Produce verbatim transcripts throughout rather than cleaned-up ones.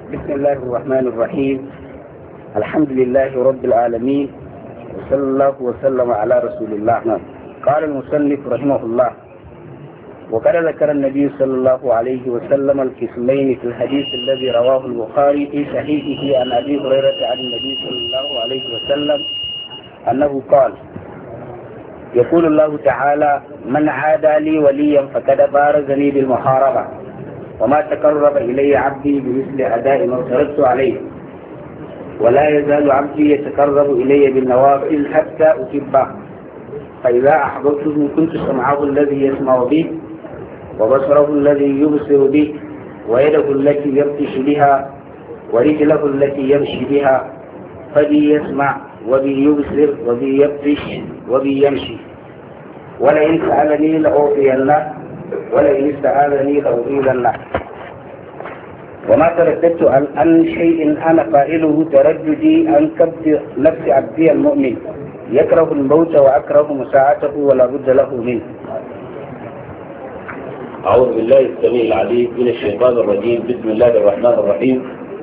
بسم الله الرحمن الرحيم. الحمد لله رب العالمين، وصلى الله وسلم على رسول الله. قال المصنف رحمه الله: وقد ذكر النبي صلى الله عليه وسلم القسمين في الحديث الذي رواه البخاري في صحيحه عن ابي هريره عن النبي صلى الله عليه وسلم انه قال: يقول الله تعالى: من عادى لي وليا فقد بارزني بالمحاربه، وما تقرب الي عبدي بمثل اداء ما افترضت عليه، ولا يزال عبدي يتقرب الي بالنوافل حتى احبه، فاذا احببته كنت سمعه الذي يسمع به، وبصره الذي يبصر به، ويده التي يبطش بها، ورجله التي يمشي بها، فبي يسمع وبي يبصر وبي يبطش وبي يمشي، ولئن سألني لأعطينه، ولئن استعاذني لأعيذنه. وما ترددت عن شيء أنا فاعله ترددي عن كبد نفس عبدي المؤمن، يكره الموت وأكره مساعته ولا بد له منه. أعوذ بالله السميع العليم من الشيطان الرجيم. بسم الله الرحمن الرحيم.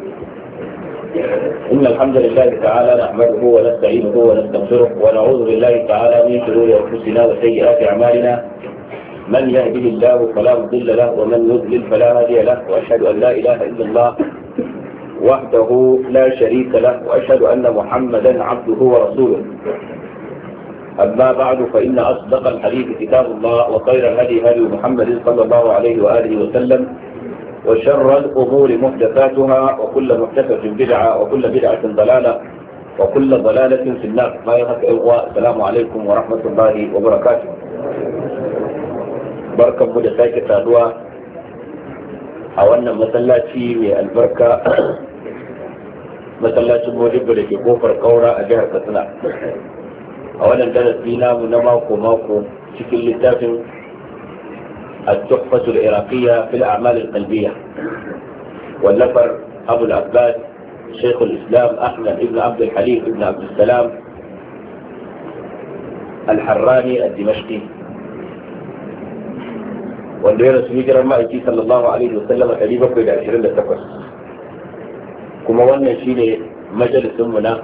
إن الحمد لله تعالى نحمده ونستعينه ونستغفره، ونعوذ بالله تعالى من شرور أنفسنا وسيئات أعمالنا. من يهده الله فلا مضل له، ومن يضلل فلا هادي له، وأشهد أن لا إله إلا الله وحده لا شريك له، وأشهد أن محمدا عبده ورسوله. أما بعد، فإن أصدق الحديث كتاب الله، وخير الهدي هدي محمد صلى الله عليه وآله وسلم، وشر الأمور محدثاتها، وكل محدثة بدعة، وكل بدعة ضلالة، وكل ضلالة في النار. ما يهك إخوة، السلام عليكم ورحمة الله وبركاته. بركة مدساكة سادوة أولنا مسلاتي من البركة مسلاتي موجب لكي كوفر قورة أجهر كتنا. a wannan darasi namu na mako-mako cikin littafin التحفة العراقية في الأعمال القلبية والنفر أبو العباس شيخ الإسلام أحمد بن عبد الحليم بن عبد السلام الحراني الدمشقي، wanda ya rasu hijirar ma'aiki sallallahu alaihi wasallam a ɗari bakwai da ashirin da takwas, kuma wannan shine majalisunmu na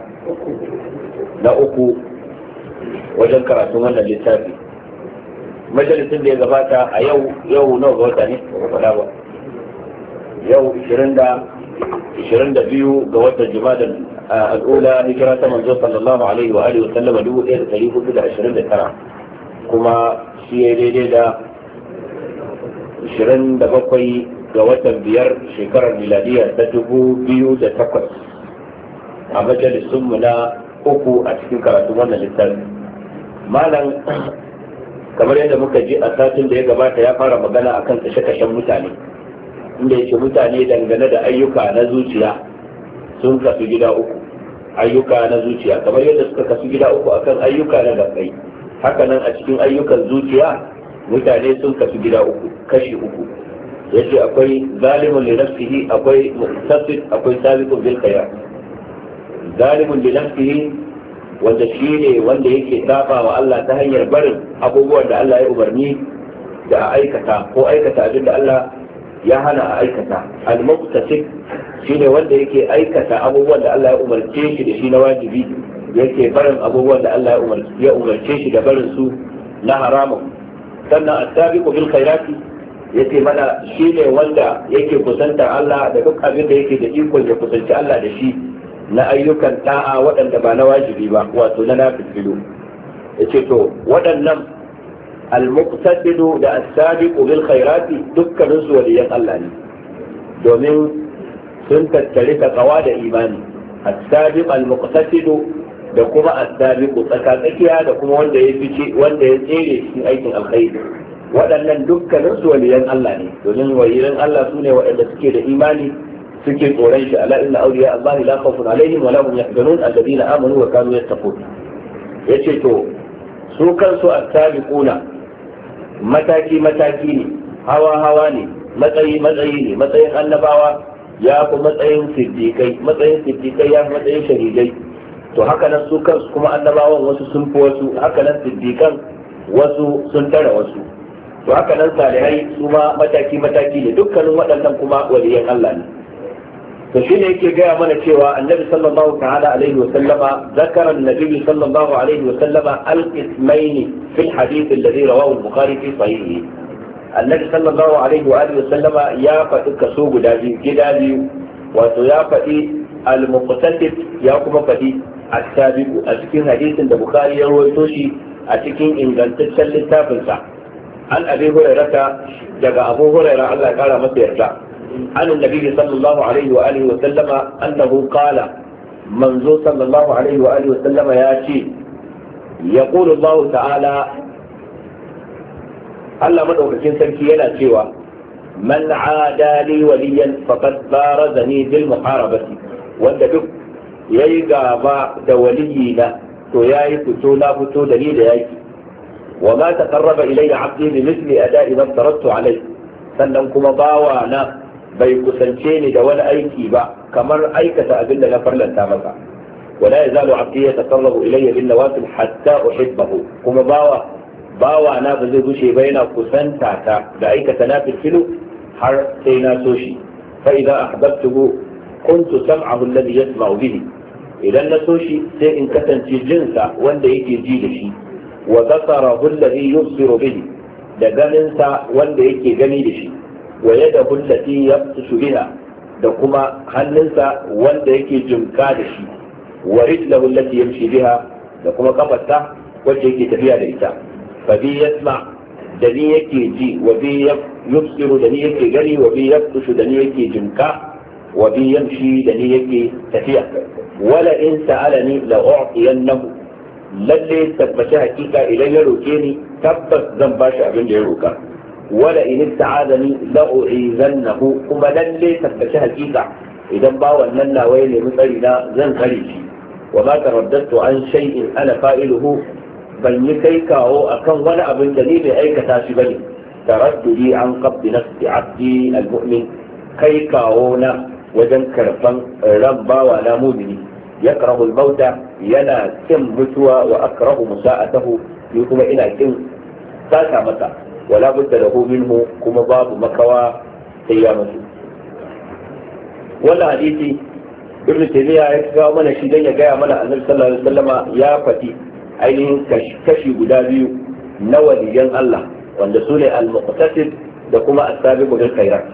na uku wajen karatun wannan littafi. Majalisin da ya gabata a yau yau nawa ga wata ne ba faɗa ba, yau ishirin da biyu ga watan Jumada al'ula, hijira ta manzo sallallahu alaihi wa alihi wa sallama dubu ɗaya da ɗari hudu da ashirin da tara, kuma shi ya daidai da ishirin da bakwai ga watan biyar shekarar miladiya ta dubu biyu da takwas, a majalisunmu na uku a cikin karatun wannan littafi. Malam, kamar yadda muka ji a satin da ya gabata, ya fara magana akan kashe-kashen mutane, inda yake mutane dangane da ayyuka na zuciya sun kasu gida uku. Ayyuka na zuciya kamar yadda suka kasu gida uku akan ayyuka na gabbai, haka nan a cikin ayyukan zuciya mutane sun kasu gida uku, kashi uku. Yace akwai zalimun li nafsihi, akwai muqtasid, akwai sabiqun bil khairat. Zalimun li nafsihi wanda shi ne wanda yake saba wa Allah ta hanyar barin abubuwan da Allah ya umarni da a aikata, ko aikata abin da Allah ya hana a aikata. Al-muqtasid shi ne wanda yake aikata abubuwan da Allah ya umarce shi da shi na wajibi, yake barin abubuwan da Allah ya umarce shi da barin su na haramun. Sannan as-sabiqu bil khairati yace mana shi ne wanda yake kusantar Allah da duk abin da yake da ikon ya kusanci Allah da shi na ayyukan da'a waɗanda ba na wajibi ba, wato na nafilu. Yace to waɗannan al-muqtasidu da as-sabiqu bil khairati dukkanin su waliyan Allah ne, domin sun tattare takawa da imani. As-sabiq al-muqtasidu da kuma as-sabiqu tsakatsakiya da kuma wanda ya fice, wanda ya tsere cikin aikin alkhairi. Waɗannan dukkanin su waliyan Allah ne, domin waliyan Allah su ne waɗanda suke da imani, suke tsoron shi. Ala inna awliya Allah la khawfun alaihim wa la hum yahzanun alladhina amanu wa kanu yattaqun. Yace to su kansu as-sabiquna mataki mataki ne, hawa hawa ne, matsayi matsayi ne. Matsayin annabawa ya fi matsayin siddiqai, matsayin siddiqai ya fi matsayin shahidai. To haka nan su kansu kuma annabawan wasu sun fi wasu, haka nan siddiqan wasu sun tara wasu. To haka nan salihai su ma mataki mataki ne, dukkanin waɗannan kuma waliyan Allah ne. to shine yake gaya mana cewa annabi sallallahu ta'ala alaihi wa sallama zakara annabi sallallahu alaihi wa sallama al-ismayn fi al-hadith alladhi rawahu al-bukhari fi sahihi. annabi sallallahu alaihi wa alihi wa sallama ya faɗi kaso guda biyu gida biyu, wato ya faɗi al-muqtasid ya kuma faɗi as-sabiqu a cikin hadisin da bukhari ya rawaito shi a cikin ingantaccen littafinsa. an abi hurairata daga abu hurairah Allah ya kara masa yarda عن النبي صلى الله عليه وآله وسلم أنه قال منذ صلى الله عليه وآله وسلم ياتي يقول الله تعالى ألا من أوكسين سنكينا سوى من عادى لي وليا فقد بارزني بالمحاربة وانت دك ييغا دولينا وياي فتونا فتو دليل يايكي وما تقرب إلي عبدي بمثل أداء ما افترضت عليه سننكم باوانا bai kusance ni da wani aiki ba kamar aikata abin da na farlanta masa. wala yazalu abdi yataqarrabu ilayya bin nawafil hatta uhibbahu, kuma bawa bawa na ba zai gushe ba yana kusanta ta da aikata nafilu har sai na so shi. fa idan ahbabtuhu kuntu sam'ahu alladhi yasma'u bihi, idan na so shi sai in kasance jinsa wanda yake ji da shi, wa basarahu alladhi yubsiru bihi, da ganinsa wanda yake gani da shi, wa yadahu allati yabtashu biha, da kuma hannunsa wanda yake jimka da shi, wa rijlahu allati yamshi biha, da kuma kafarsa wacce yake tafiya da ita. fa bi yasma, da ni yake ji, wa bi yubsiru, da ni yake gani, wa bi yabtashu, da ni yake jimka, wa bi yamshi, da ni yake tafiya. wala in sa'alani la u'tiyannahu, lalle tabbaci hakika idan ya roke ni tabbas zan bashi abin da ya roka. wala in ista'adani la u'izannahu, kuma lalle tabbaci hakika idan ba wannan nawa ya nemi tsari na zan tsare shi. wa ma taraddatu an shay'in ana fa'iluhu, ban yi kai kawo akan wani abin da ni mai aikata shi bane. taraddudi an qabdi nafsi abdi almu'min, kai kawo na wajen karban ran bawa na mu'mini. yakrahu al-mauta, yana kin mutuwa, wa akrahu musa'atahu, ni kuma ina kin saka masa. wala budda lahu minhu, kuma babu makawa sai ya mutu. wannan hadisi ibn taymiya ya kawo mana shi dan ya gaya mana annabi sallallahu alaihi wasallama ya faɗi ainihin kashi guda biyu na waliyan Allah, wanda su ne al-muqtasid da kuma as-sabiqu bil khairat.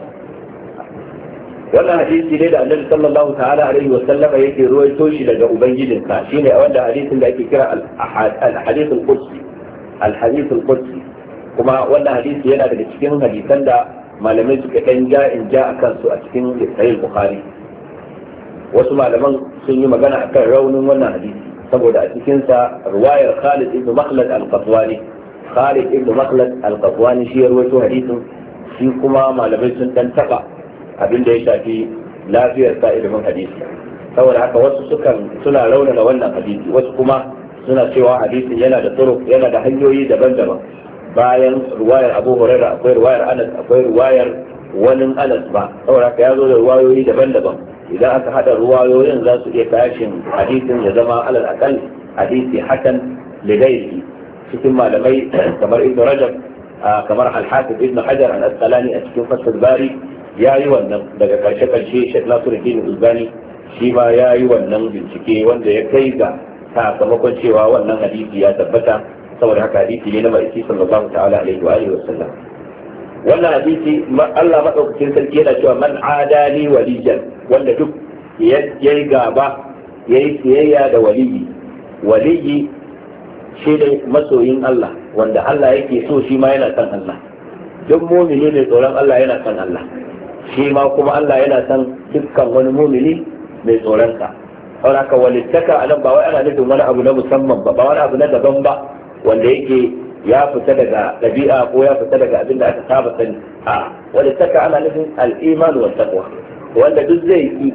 wannan hadisi ne da annabi sallallahu ta'ala alaihi wasallama yake ruwaito shi daga ubangijinsa, shine wanda hadisin da ake kira al-hadith al-qudsi al-hadith al-qudsi kuma wannan hadisi yana daga cikin hadisan da malamai suka ɗan ja in ja a kansu a cikin sahih bukhari. wasu malaman sun yi magana akan raunin wannan hadisi saboda a cikinsa ruwayar Khalid ibn Makhlad al-Qatwani Khalid ibn Makhlad al-Qatwani shi ya rawaito hadisin, shi kuma malamai sun dan taba abin da ya shafi lafiyar sa ilimin hadisi, saboda haka wasu sukan suna raunana wannan hadisi, wasu kuma suna cewa hadisin yana da turuq, yana da hanyoyi daban-daban. bayan ruwayar Abu Hurairah akwai ruwayar Anas, akwai ruwayar wani Anas ba, saboda haka ya zo da ruwayoyi daban-daban. idan aka hada ruwayoyin za su iya tashin hadisin ya zama alal akal hadisi hakan ligairi. cikin malamai kamar Ibn Rajab, kamar Al-Hafiz Ibn Hajar al-Asqalani a cikin Fathul Bari ya yi wannan. daga karshe-karshe Sheikh Nasiruddin Albani shi ma ya yi wannan bincike wanda ya kai ga sakamakon cewa wannan hadisi ya tabbata, saboda haka hadisi ne na ma'aiki sallallahu ta'ala alaihi wa alihi wa sallam. wannan hadisi Allah madaukakin sarki yana cewa man adali waliyan, wanda duk yayi gaba yayi kiyayya da waliyi. waliyi shi ne masoyin Allah, wanda Allah yake so shi ma yana son Allah. duk mumini mai tsoron Allah yana son Allah, shi ma kuma Allah yana son dukkan wani mumini mai tsoron sa. saboda haka walittaka anan ba wai ana nufin wani abu na musamman ba, ba wani abu na daban ba wanda yake ya fita daga ɗabi'a ko ya fita daga abin da aka saba sani. a wanda taka ana nufin al'iman wa taqwa, wanda duk zai yi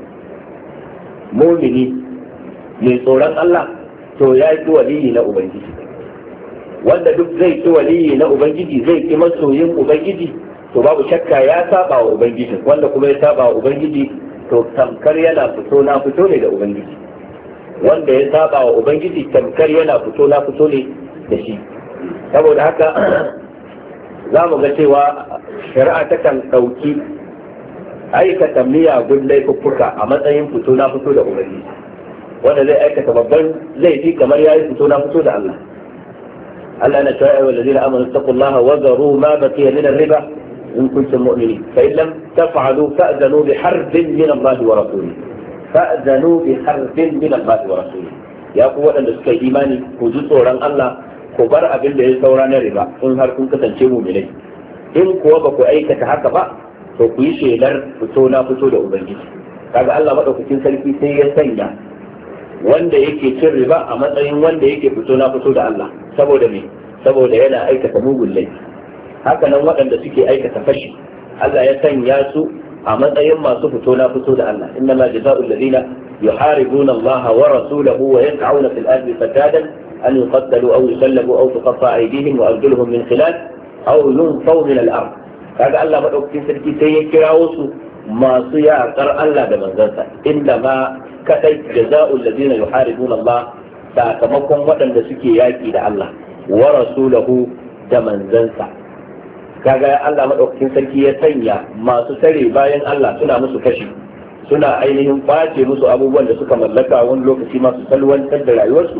mumini mai tsoron Allah to ya yi waliyi na ubangiji. wanda duk zai ki waliyi na ubangiji, zai ki masoyin ubangiji, to babu shakka ya saba wa ubangiji. wanda kuma ya saba wa ubangiji to tamkar yana fito na fito ne da ubangiji. wanda ya saba wa ubangiji tamkar yana fito na fito ne da shi. saboda haka za mu ga cewa shari'a takan ɗauki aikata miyagun laifuffuka a matsayin fito na fito da ubangiji, wanda zai aikata babban laifi kamar yayi fito na fito da Allah. Allah na cewa ayyuhal ladina amanu taqullaha wa zaru ma baqiya min ar-riba in kuntum mu'minin fa in lam taf'alu fa'zanu bi harbin min Allah wa rasulihi fa'zanu bi harbin min Allah wa rasulihi. Ya ku waɗanda suka yi imani ku ji tsoron Allah, ku bar abin da ya saura na riba in har kun kasance mu'minai. In kuwa ba ku aikata haka ba to ku yi shelar fito na fito da ubangiji. Kaga Allah madaukakin sarki sai ya sanya wanda yake cin riba a matsayin wanda yake fito na fito da Allah, saboda me? Saboda yana aikata mugun laifi. Haka nan waɗanda suke aikata fashi, Allah ya sanya su a matsayin masu fito na fito da Allah. Inna ma jazaa'ul ladina yuharibuna Allah wa rasulahu wa yas'una fil ardi fasadan an yuqattalu aw yusallabu aw tuqatta aydihim wa arjuluhum min khilaf aw yunfaw min al-ard. Kaga Allah madaukakin sarki sai ya kirawo su masu yaƙar Allah da manzansa. Inda ma kadai jaza'ul ladina yuharibuna Allah, sakamakon waɗanda suke yaƙi da Allah wa rasulahu da manzansa. Kaga Allah madaukakin sarki ya sanya masu tare bayan Allah suna musu kashi, suna ainihin ɓace musu abubuwan da suka mallaka, wani lokaci masu salwantar da rayuwarsu.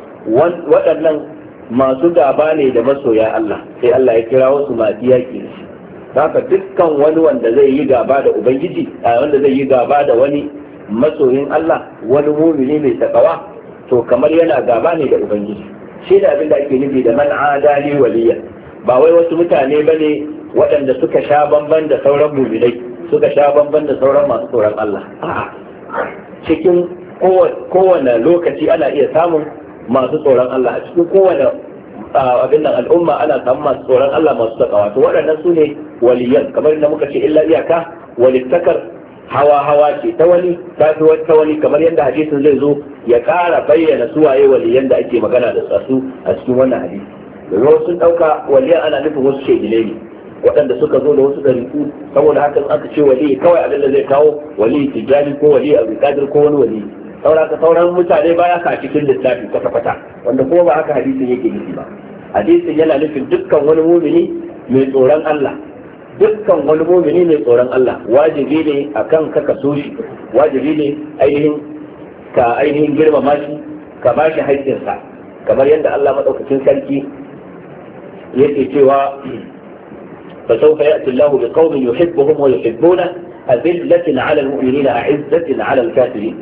Waɗannan masu gaba ne da masoya Allah, sai Allah ya kira wasu masu yaƙi da shi. Haka dukkan wani wanda zai yi gaba da Ubangiji, wanda zai yi gaba da wani masoyin Allah, wani mumini mai takawa, to kamar yana gaba ne da Ubangiji. Shi da abin da ake nufi da man adali waliya, ba wai wasu mutane ba ne waɗanda suka sha bamban da sauran muminai, suka sha bamban da sauran masu tsoron Allah. A'a, cikin kowane lokaci ana iya samun masu tsoron Allah, a cikin kowane abin nan al'umma ana samun masu tsoron Allah masu takawa. To waɗannan su ne waliyan, kamar da muka ce illa iyaka walittakar hawa hawa ce, ta wani ta fi ta wani, kamar yadda hadisin zai zo ya ƙara bayyana suwaye waliyan da ake magana da su a cikin wannan hadisi. Domin sun ɗauka waliyan ana nufin wasu shehilai ne waɗanda suka zo da wasu ɗariƙu, saboda haka aka ce wali kawai abin da zai kawo wali tijjani ko wali abu kadir ko wani wali. Saboda sauran mutane baya ka cikin lissafi kwata-kwata, wanda kuma ba haka hadisin yake nufi ba. Hadisin yana nufin dukkan wani mumini mai tsoron Allah, dukkan wani mumini mai tsoron Allah wajibi ne akan ka kaso shi, wajibi ne ainihin ka ainihin girmama shi, ka ba shi haƙƙinsa, kamar yadda Allah madaukakin sarki yake cewa fa sawfa ya'ti Allahu bi qaumin yuhibbuhum wa yuhibbuna azillatin 'ala al-mu'minina a'izzatin 'ala al-kafirin.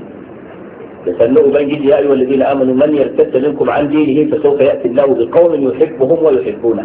da sannan ubangiji ya ayyuhal ladina amanu man yartadda minkum an dinihi fa sawfa ya'ti Allahu bi qaumin yuhibbuhum wa yuhibbuna.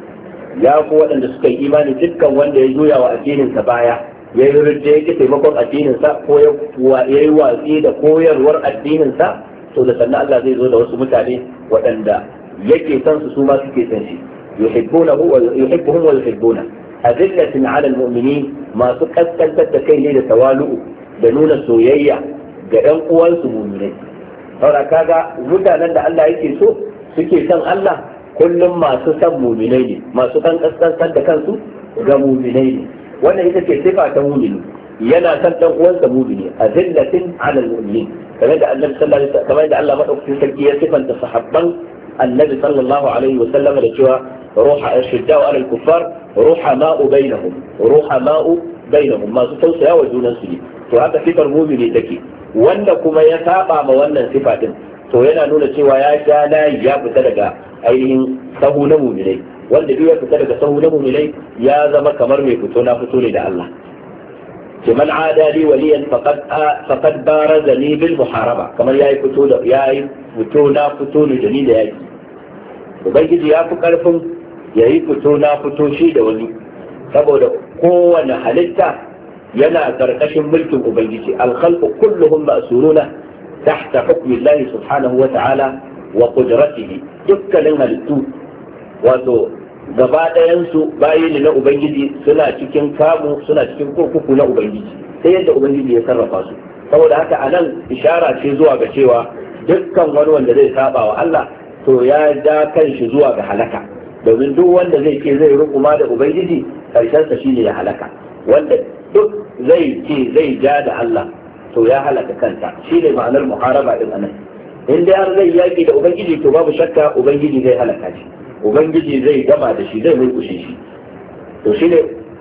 Ya ku waɗanda suka yi imani, dukkan wanda ya juya wa addinin sa baya, ya yi ridda yake taimakon addinin sa, ko ya yi watsi da koyarwar addinin sa, to da sannan Allah zai zo da wasu mutane waɗanda yake san su su ma suke san shi, yuhibbunahu wa yuhibbuhum wa yuhibbuna. Azillatin 'ala al-mu'minin, masu kaskantar da kai ne da tawalu'u da nuna soyayya ga ɗan uwansu mu'minai. Saboda kaga mutanen da Allah yake so suke san Allah, kullum masu san mu'minai ne, masu kan kaskantar da kansu ga mu'minai ne. Wannan ita ce sifa ta mu'mini, yana san ɗan uwansa mu'mini. Azillatin 'ala al-mu'minin, kamar da Annabi sallallahu alaihi wasallam, kamar da Allah madaukakin sarki ya sifanta sahabban Annabi sallallahu alaihi wasallam da cewa ruha ashidda 'ala al-kuffar ruhama'u bainahum, ruhama'u bainahum, masu tausaya wa junan su ne. To haka sifar mu'mini take. Wanda kuma ya saba ma wannan sifa din, to yana nuna cewa ya sha layi, ya fita daga ainihin sahu na mu'minai. Wanda duk ya fita daga sahu na mu'minai ya zama kamar mai fito na fito ne da Allah. Man adali waliyan faqad faqad barazani bil muharaba, kamar yayi fito da yayi fito na fito ne da ni da yaki. Ubangiji ya fi karfin yayi fito na fito shi da wani, saboda kowane halitta yana karkashin mulkin ubangiji. Al-khalqu kulluhum ma'suruna tahta hukmi Allah subhanahu wa ta'ala wa qudratihi. Dukkanin halittu wato gaba ɗayan su bayi ne na ubangiji, suna cikin kamu, suna cikin kurkuku na ubangiji, sai yadda ubangiji ya sarrafa su. Saboda haka anan ishara ce zuwa ga cewa dukkan wani wanda zai saba wa Allah, to ya ja kanshi zuwa ga halaka, domin duk wanda zai ce zai rukuma da ubangiji, karshen sa shine ya halaka. Wanda duk zai ce zai ja da Allah, to ya halaka kansa. Shi ne ma'anar muharaba din anan. In dai har zai yaki da ubangiji, to babu shakka ubangiji zai halaka shi, ubangiji zai gama da shi, zai murkushe shi. To shi ne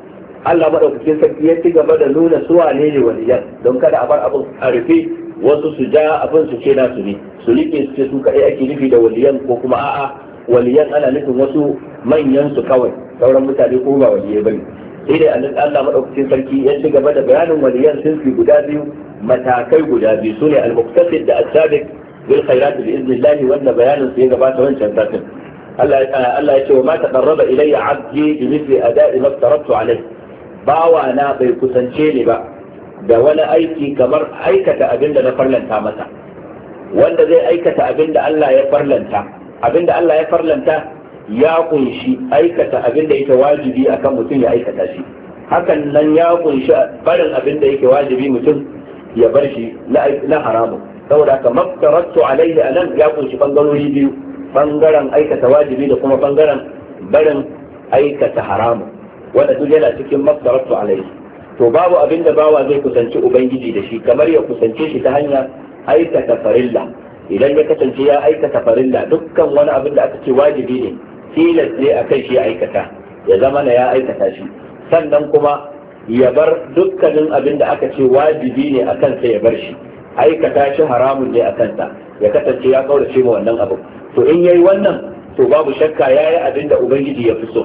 Allah madaukakin sarki ya ci gaba da nuna su wane ne waliyan don kada a bar abin a rufe wasu su ja abin su ce nasu ne su rike su ce su kaɗai ake nufi da waliyan ko kuma a'a waliyan ana nufin wasu manyan su kawai sauran mutane ko ba waliyai bane. sai dai Allah madaukakin sarki ya ci gaba da bayanin waliyan sun fi guda biyu matakai guda biyu sune al-muqtasid da as-sabiq bil khairat bi idnillah wanda bayanin su ya gabata wancan satin. Allah Allah ya ce wa ma taqarraba ilayya 'abdi bi mithli ada'i ma tarattu alayhi bawa na bai kusance ni ba da wani aiki kamar aikata abinda na farlanta masa. Wanda zai aikata abinda Allah ya farlanta abinda Allah ya farlanta ya kunshi aikata abinda yake wajibi akan mutum ya aikata shi, hakan nan ya kunshi barin abinda yake wajibi mutum ya bar shi na haramun. saboda haka maftaratu alaihi anan ya kunshi bangarori biyu, bangaren aikata wajibi da kuma bangaren barin aikata haramun, wanda duk yana cikin maftaratu alaihi. to babu abinda bawa zai kusanci ubangiji da shi kamar ya kusance shi ta hanya aikata farilla. idan ya kasance ya aikata farilla, dukkan wani abin da aka ce wajibi ne tilas ne akan shi aikata, ya zama na ya aikata shi, sannan kuma ya bar dukkanin abin da aka ce wajibi ne akan sa ya bar shi, aikata shi haramun ne akan sa, ya kasance ya kaurace ma wannan abu. to in yayi wannan to babu shakka yayi abin da ubangiji ya fi so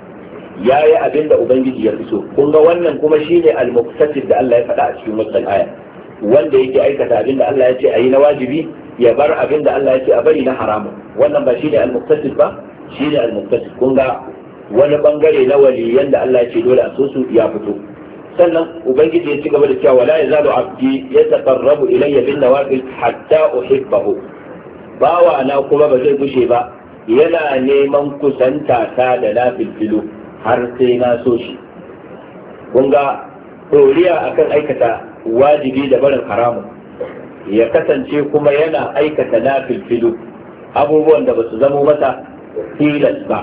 yayi abin da ubangiji ya fi so. kun ga wannan kuma shine al-muqtasid da Allah ya faɗa a cikin wannan aya, wanda yake aikata abin da Allah ya ce ayi na wajibi ya bar abin da Allah ya ce a bari na haramun. wannan ba shine al-muqtasid ba, shine al-muqtasid. kun ga wani bangare na waliyan da Allah ya ce dole a so su ya fito. sannan ubangiji ya ci gaba da cewa wala yazalu abdi yataqarrabu ilayya bin nawafil hatta uhibbahu, bawa na kuma ba zai gushe ba yana neman kusanta ta da nafilfilu har sai na so shi. kun ga doriya akan aikata wajibi da barin haramun, ya kasance kuma yana aikata nafilfilu, abubuwan da ba su zama mata tilas ba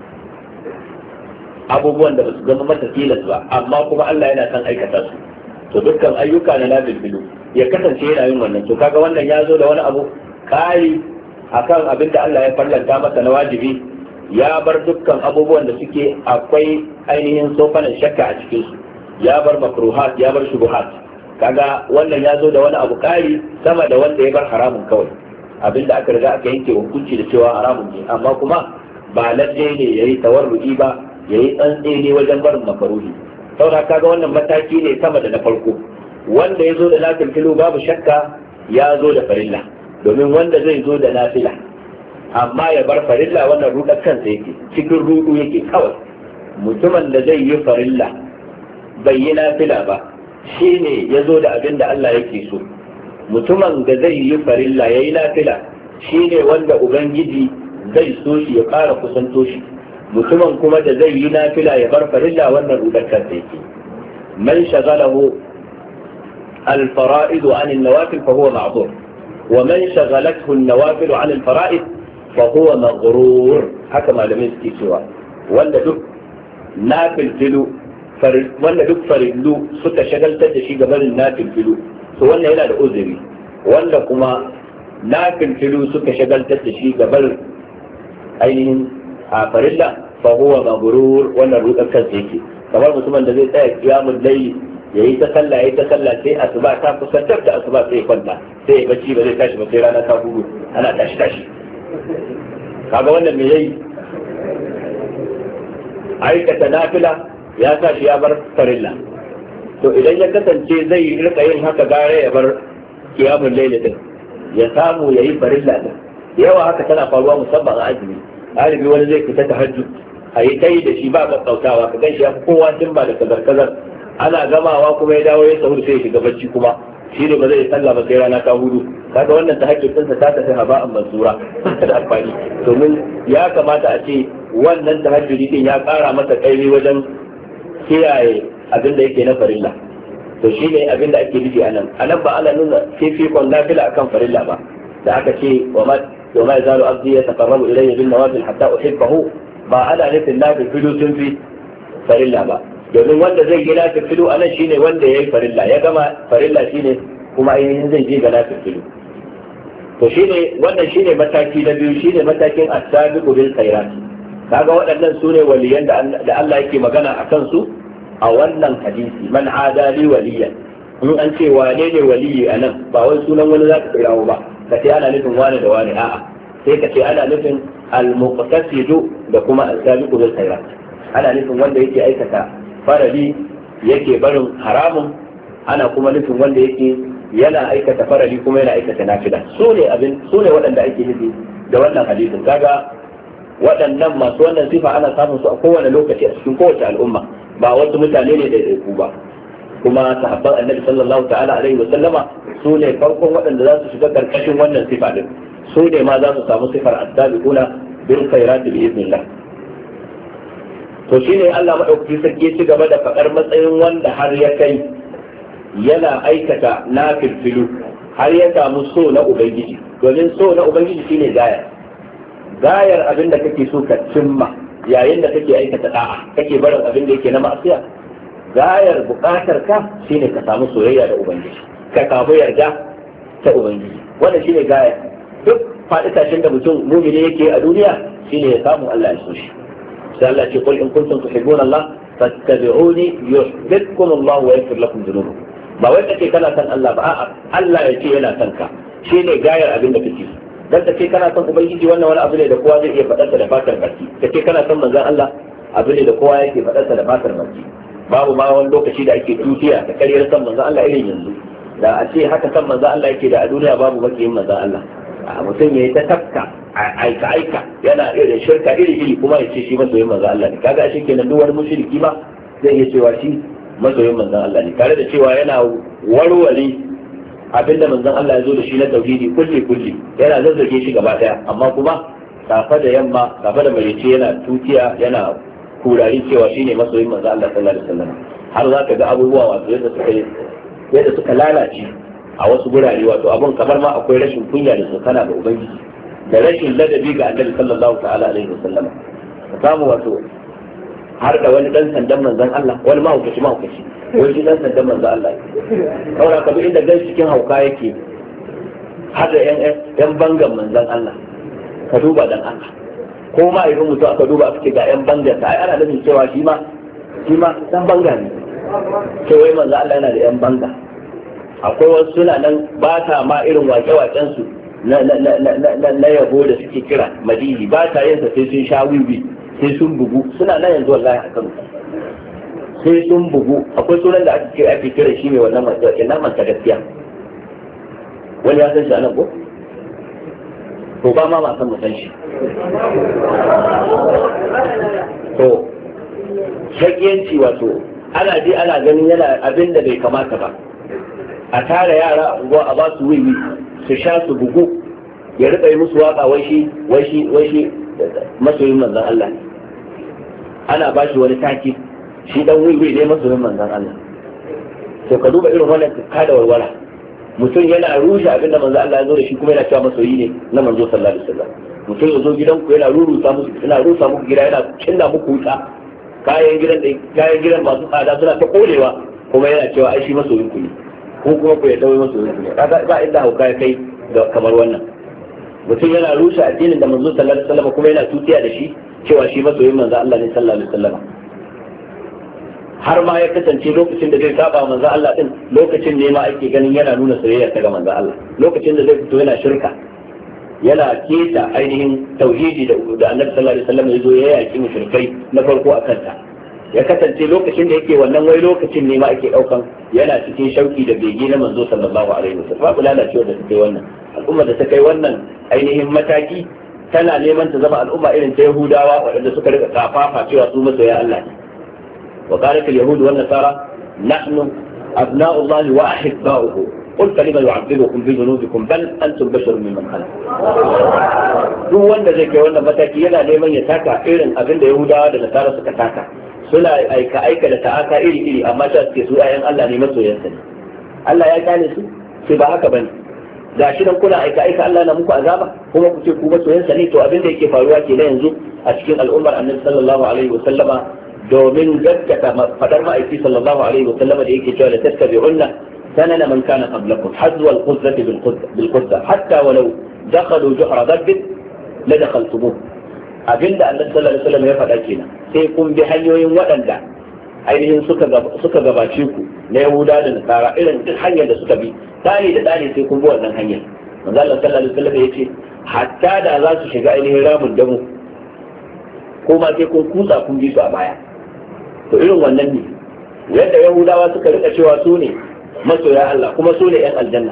abubuwan da ba su zama mata tilas ba amma kuma Allah yana son aikata su. to dukkan ayyuka na nafilfilu ya kasance yana yin wannan. to kaga wannan ya zo da wani abu kari akan abin da Allah ya farlanta masa na wajibi, ya bar dukkan abubuwan da suke akwai ainihin sofanin shakka a cikin su, ya bar makruhat, ya bar shubuhat. kaga wannan ya zo da wani abu kari sama da wanda ya bar haramun kawai, abin da aka riga aka yanke hukunci da cewa haramun ne, amma kuma ba lalle ne yayi tawarru'i ba, yayi tsantsene wajen barin makaruhi. saboda kaga wannan mataki ne sama da na farko. wanda ya zo da nafilfilu babu shakka ya zo da farilla, domin wanda zai zo da nafila amma ya bar farilla wannan rudar kansa yake, cikin rudu yake kawai. mutumin da zai yi farilla bai yi nafila ba shine ya zo da abin da Allah yake so. mutumin da zai yi farilla ya yi nafila shine wanda ubangiji zai so shi ya ƙara kusanto shi. mutumin kuma da zai yi nafila ya bar farilla wannan rudar kansa yake. man shagalahu al-fara'id an an-nawafil fa huwa ma'zur wa man shagalathu an-nawafil an al-fara'id fa huwa maghrur. haka malamai suke cewa wanda duk nafilfilu wanda duk farillu suka shagaltar da shi gabanin nafilfilu to wannan yana da uzuri. wanda kuma nafilfilu suka shagaltar da shi gabanin ainihin a farilla fa huwa maghrur, wannan rudar kansa yake. kamar mutumin da zai tsaya qiyamul layl yayi ta sallah yayi ta sallah sai asuba ta kusantar da asuba sai kwanta sai ya bacci ba zai tashi ba sai rana ta hudu ana tashi tashi. kaga wannan me yayi? aikata nafila ya sa shi ya bar farilla. to idan ya kasance zai rika yin haka gare ya bar qiyamul layl din, ya samu yayi farilla din. yawa haka tana faruwa musamman a azumi. alibi wani zai fita tahajjud a yi kai da shi ba kakkautawa, ka gan shi ya fi kowa dimba da kazar kazar, ana gamawa kuma ya dawo ya sahur sai ya shiga bacci kuma shi ne ba zai sallah ba sai rana ta hudu. kaga wannan tahajjud ɗinsa ta tafi haba'an mansura da amfani, domin ya kamata a ce wannan tahajjudi din ya ƙara masa kaimi wajen kiyaye abin da yake na farilla. to shi ne abin da ake nufi anan. anan ba ana nuna fifikon nafila akan farilla ba, da aka ce wa ma وما يزال عبدي يتقرب إلي بالنوافل حتى أحبه ba ana nufin nafilfilu sun fi farilla ba, domin wanda zai yi nafilfilu a nan shine wanda ya yi farilla ya gama farilla shine kuma ainihin zai je ga nafilfilu. to shine wannan shine mataki na biyu, shine matakin as-sabiqu bil khairat. kaga waɗannan su ne waliyan da Allah yake magana a kansu a wannan hadisi man adali waliyan in an ce wane ne waliyi anan ba wai sunan wani zaka kirawo ba ka ce ana nufin wani da wani a'a sai ka ce ana nufin al-muqtasidu da kuma al-sabiqu bil khairat ana nufin wanda yake aikata farali yake barin haramun ana kuma nufin wanda yake yana aikata farali kuma yana aikata nafila su ne abin su ne waɗanda ake nufi da wannan hadisin kaga waɗannan masu wannan sifa ana samun su a kowane lokaci a cikin kowace al'umma ba wasu mutane ne da ɗaiɗaiku ba kuma sahabban annabi sallallahu ta'ala alaihi wa sallama su ne farkon waɗanda za su shiga karkashin wannan sifa din su ne ma za su samu sifar as-sabiquna bil khairati bi idnillah to shine Allah madaukaki sarki ya ci gaba da faɗar matsayin wanda har ya kai yana aikata na filfilu har ya samu so na ubangiji domin so na ubangiji shine gayar gayar abin da kake so ka cimma yayin da kake aikata da'a kake barin abin da yake na ma'asiya gayar bukatar ka shine ka samu soyayya da ubangiji ka samu yarda ta ubangiji wannan shine gayar duk faɗi tashin da mutum mumini yake a duniya shine ya samu Allah ya so shi sai Allah ce qul in kuntum tuhibbuna Allah fattabi'uni yuhibbukum Allah wa yaghfir lakum dhunubakum ba wai kace kana san Allah ba a'a Allah ya ce yana san ka shine gayar abin da kake dan kace kana san ubangiji wannan wani abu ne da kowa zai iya faɗar da fatar baki kace kana san manzon Allah abu ne da kowa yake faɗar da fatar baki babu ma wani lokaci da ake tutiya da kariyar san manzon Allah irin yanzu da a ce haka san manzon Allah yake da a duniya babu makiyin manzon Allah a mutum yayi ta tafka aika aika yana irin shirka iri iri kuma ya ce shi masoyin manzon Allah ne kaga shi kenan duk wani mushriki ma zai iya cewa shi masoyin manzon Allah ne tare da cewa yana warware abinda manzon Allah ya zo da shi na tauhidi kulli kulli yana zazzage shi gaba daya amma kuma safa da yamma safa da marice yana tutiya yana kurari cewa shine masoyin manzon Allah sallallahu alaihi wasallam har zaka ga abubuwa wato yadda suka yadda suka lalace a wasu gurare wato abun kamar ma akwai rashin kunya da tsokana ga ubangiji da rashin ladabi ga annabi sallallahu ta'ala alaihi wasallam ka samu wato har da wani dan sandan manzon Allah wani mahaukaci mahaukaci wani shi dan sandan manzon Allah kawai ka bi inda gan cikin hauka yake har da yan yan bangan manzon Allah ka duba dan Allah ko ma idan mutum aka duba aka ce ga yan bangan ta ai ana nufin cewa shi ma shi ma dan banga ne sai wai manzon Allah yana da yan banga akwai wasu suna nan ba ta ma irin wake-waken su na na yabo da suke kira madini ba ta yin sa sai sun sha wiwi sai sun bugu suna nan yanzu wallahi a Kano sai sun bugu akwai sunan da ake kira ake kira shi ne wannan mata ina manta gaskiya wani ya san shi anan ko to ba ma ma san mu san shi to shakiyanci wato ana ji ana ganin yana abin da bai kamata ba a tara yara unguwa a ba su wiwi su sha su bugu ya rika yi musu waka wai shi wai shi wai shi masoyin manzon Allah ne ana ba shi wani taki shi dan wiwi ne masoyin manzon Allah to ka duba irin wannan ka da walwala mutum yana rushe abin da manzon Allah ya zo da shi kuma yana cewa masoyi ne na manzo sallallahu alaihi wasallam mutum ya zo gidanku yana rurusa musu yana rusa muku gida yana cinna muku wuta kayan gidan da kayan gidan masu tsada suna ta kolewa kuma yana cewa ai shi masoyin ku ne ko kuma ku ya dawo masoyin ku ne kaga ba inda hauka ya kai kamar wannan mutum yana rushe addinin da manzo sallallahu alaihi wasallam kuma yana tutiya da shi cewa shi masoyin manzo Allah ne sallallahu alaihi wasallam har ma ya kasance lokacin da zai saba manzo Allah din lokacin ne ma ake ganin yana nuna soyayya ta ga manzo Allah lokacin da zai fito yana shirka yana keta ainihin tauhidi da Annabi sallallahu alaihi wasallam ya zo ya yaki mushrikai na farko a kanta ya kasance lokacin da yake wannan wai lokacin ne ma ake daukan yana cikin shauki da bege na manzo sallallahu alaihi wasallam babu lalacewa da take wannan al'umma da ta kai wannan ainihin mataki tana neman ta zama al'umma irin ta Yahudawa waɗanda suka rika kafafa cewa su masoya Allah ne wa qalat al-yahud wa an-nasara nahnu abna'u Allah wa ahibba'uhu qul kalima yu'adhibukum bi dhunubikum bal antum basharun mimman khalaq duk wanda zai kai wannan mataki yana neman ya taka irin abin da Yahudawa da Nasara suka taka suna aika aika da ta'aka iri iri amma ta suke su ayan Allah ne masoyansa ne Allah ya gane su sai ba haka bane gashi nan kuna aika aika Allah na muku azaba kuma ku ce ku masoyansa ne to abin da yake faruwa ke yanzu a cikin al'ummar Annabi sallallahu alaihi wa sallama domin gaskata fadar ma'aiki sallallahu alaihi wa sallama da yake cewa la tattabi'unna sanana man kana qablakum hazwa al-quzzati bil quzza hatta walau dakhalu juhra dabbin la dakhaltumuh abinda Annabi sallallahu alaihi wa sallam ya faɗa kenan sai kun bi hanyoyin waɗanda ainihin suka suka gabace ku na Yahuda da Nasara irin duk hanyar da suka bi tsari da tsari sai kun bi wannan hanyar. Manzo Allah sallallahu alaihi wasallam yace hatta da za su shiga ainihin ramin damu ko ma sai kun kusa kun bi su a baya. To irin wannan ne yadda Yahudawa suka rika cewa su ne masoya Allah kuma su ne yan aljanna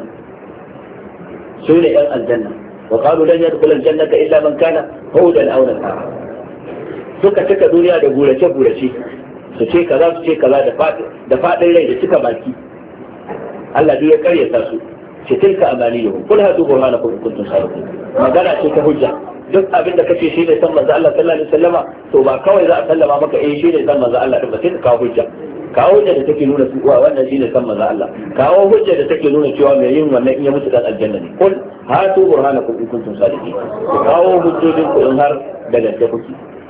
su ne yan aljanna wa qalu lan yadkhul aljannata illa man kana hudan aw nasara. Suka cika duniya da gurace gurace su ce kaza su ce kaza da faɗin rai da cika baki. Allah duk ya karyata su ce tilka amaniyuhum kul hatu burhanakum in kuntum sadiqin. Magana ce ta hujja. Duk abin da kace shi ne san manzo Allah sallallahu alaihi wasallama to ba kawai za a sallama maka eh shi ne san manzo Allah din ba sai ka kawo hujja. Kawo hujja da take nuna su wa wannan shi ne san manzo Allah. Kawo hujja da take nuna cewa mai yin wannan in ya mutu dan aljanna ne. Kul hatu burhanakum in kuntum sadiqin. Kawo hujjojin ku in har da gaske kuke.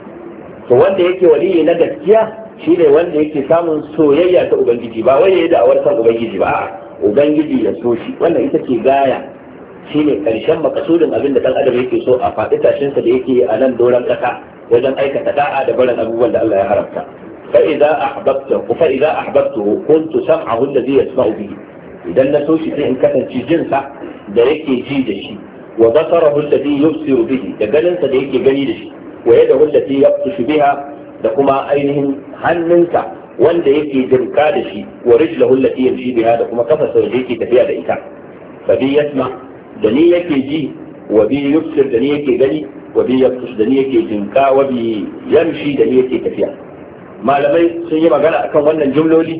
To wanda yake waliyi na gaskiya shi ne wanda yake samun soyayya ta ubangiji ba wai yayi da awar san ubangiji ba a'a ubangiji ya so shi wannan ita ce gaya shine karshen makasudin abin da dan adam yake so a faɗi tashinsa da yake a nan doron kasa wajen aikata da'a da barin abubuwan da Allah ya haramta. fa idza ahbabtahu fa idza ahbabtuhu kuntu sam'ahu alladhi yasma'u bihi. Idan na so shi sai in kasance jin sa da yake ji da shi wa basarahu alladhi yubsiru bihi da ganin sa da yake gani da shi wa yadahu allati yabtashu biha da kuma ainihin hannunsa wanda yake jirka da shi wa rijlahu allati yamshi biha da kuma kafarsa da yake tafiya da ita. fa bi yasma da ni yake ji wa bi yubsir da ni yake gani wa bi yabtus da ni yake jinka wa bi yamshi da ni yake tafiya. Malamai sun yi magana akan wannan jumloli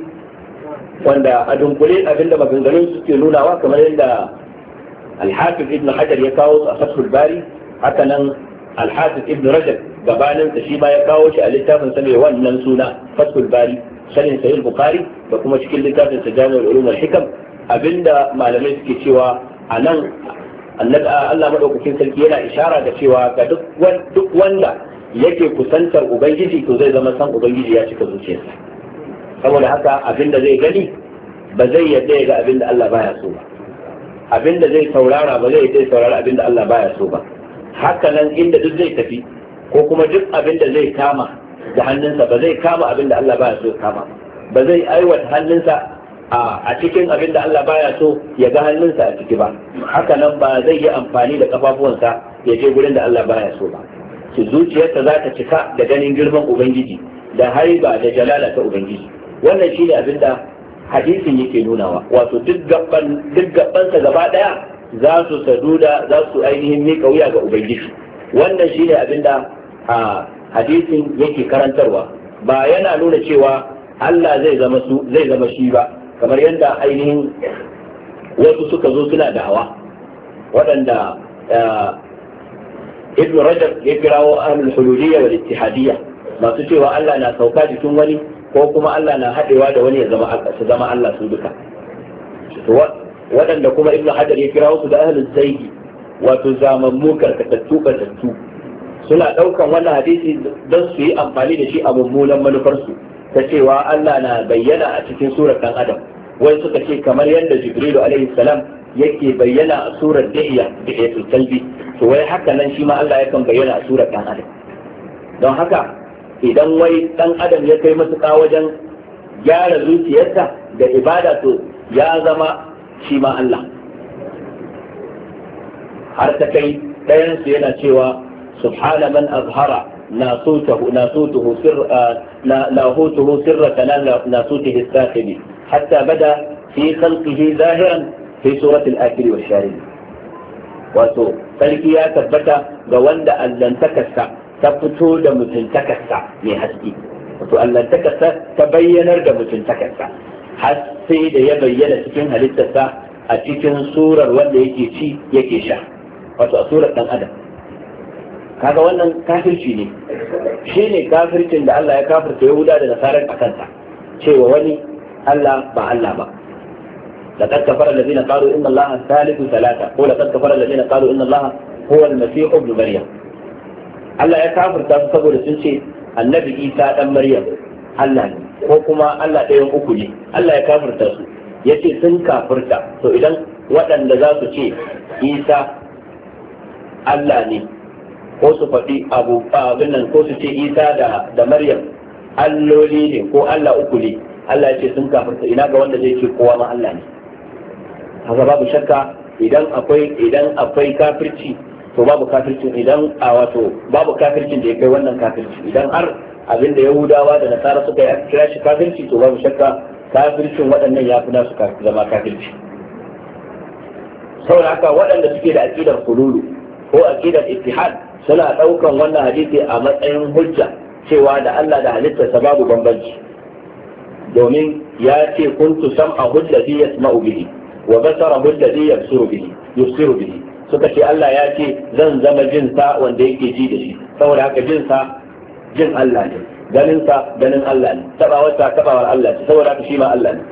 wanda a dunkule abinda maganganun suke nunawa kamar yadda Al-Hafiz Ibn Hajar ya kawo a Fathul Bari, haka nan Al-Hafiz Ibn Rajab gabanin sa shi ma ya kawo shi a littafin sa mai wannan suna Fathul Bari sanin Sahih Bukhari da kuma cikin littafin sa Jami'ul Ulum wal Hikam. Abinda malamai suke cewa a nan Allah madaukakin sarki yana ishara da cewa ga duk wanda yake kusantar ubangiji to zai zama san ubangiji ya cika zuciyarsa. Saboda haka abinda zai gani ba zai yadda ya ga abinda Allah baya so ba, abinda zai saurara ba zai yadda saurara abinda Allah baya so ba. Haka nan inda duk zai tafi ko kuma duk abinda zai kama da hannunsa ba zai kama abinda Allah baya so ya kama ba, zai aiwata hannunsa a cikin abin da Allah baya so ya ga hannunsa a ciki ba. Haka nan ba zai yi amfani da kafafuwansa ya je gurin da Allah baya so ba. Ki zuciyarsa za ta cika da ganin girman Ubangiji da haiba da jalala ta Ubangiji. Wannan shine abin da hadisin yake nunawa, wato duk gaban duk gabansa gaba daya za su saduda za su ainihin miƙa wuya ga Ubangiji. Wannan shine abin da hadisin yake karantarwa, ba yana nuna cewa Allah zai zama su zai zama shi ba, kamar yadda ainihin wasu suka zo suna da'awa waɗanda Ibn Rajab ya kirawo ahlul hululiyya wal ittihadiyya, masu cewa Allah na sauka jikin wani ko kuma Allah na haɗewa da wani ya zama su zama Allah su duka. Waɗanda kuma Ibn Hajar ya kirawo su da ahlul zaigi, wato zamammu karkatattu batattu, suna ɗaukan wannan hadisi don su yi amfani da shi a mummunan manufarsu ta cewa Allah na bayyana a cikin surar ɗan adam. Wai suka ce kamar yadda Jibrilu alaihi salam yake bayyana a surar dahiya da yatul kalbi, to wai haka nan shi ma Allah yakan bayyana a surar ɗan adam. Don haka idan wai ɗan adam ya kai matuƙa wajen gyara zuciyarsa da ibada to ya zama shi ma Allah. Har ta kai ɗayansu yana cewa subhana man azhara ناسوته ناسوته سر لاهوته سر كلام ناسوته الساخن حتى بدا في خلقه ظاهرا في سورة الآكل والشارب. wato sarki ya tabbata ga wanda allantakarsa ta fito da mutuntakarsa mai haske, wato allantakarsa ta bayyanar da mutuntakarsa har sai da ya bayyana cikin halittarsa a cikin surar wanda yake ci yake sha, wato a surar dan adam. Kaga wannan kafirci ne, shi ne kafircin da Allah ya kafirta Yahuda da Nasarar a kansa, cewa wani Allah ba Allah ba. لقد كفر الذين قالوا إن الله ثالث ثلاثة ولقد كفر الذين قالوا إن الله هو المسيح ابن مريم. Allah ya kafirta su saboda sun ce annabi Isa dan Maryam Allah ne ko kuma Allah ɗayan uku ne. Allah ya kafirta su, yace sun kafirta. To idan waɗanda za su ce Isa Allah ne ko su faɗi abu abin nan ko su ce Isa da da Maryam alloli ne ko Allah uku ne Allah ya ce sun kafirta, ina ga wanda zai ce kowa ma Allah ne. haka babu shakka idan akwai idan akwai kafirci to babu kafircin idan a wato babu kafircin da ya kai wannan kafirci. Idan har abin da Yahudawa da Nasara suka yi aka kira shi kafirci to babu shakka kafircin waɗannan ya fi nasu zama kafirci. saboda haka waɗanda suke da aqidar hululu ko aqidar ittihad suna ɗaukan wannan hadisi a matsayin hujja cewa da Allah da halittarsa babu bambanci, domin ya ce kuntu sam'ahu alladhi yasma'u bihi wa basarahu alladhi yabsuru bihi yusiru bihi. suka ce Allah ya ce zan zama jin sa wanda yake ji da shi, saboda haka jin sa jin Allah ne, ganin sa ganin Allah ne, tabawar sa tabawar Allah ce, saboda haka shi ma Allah ne.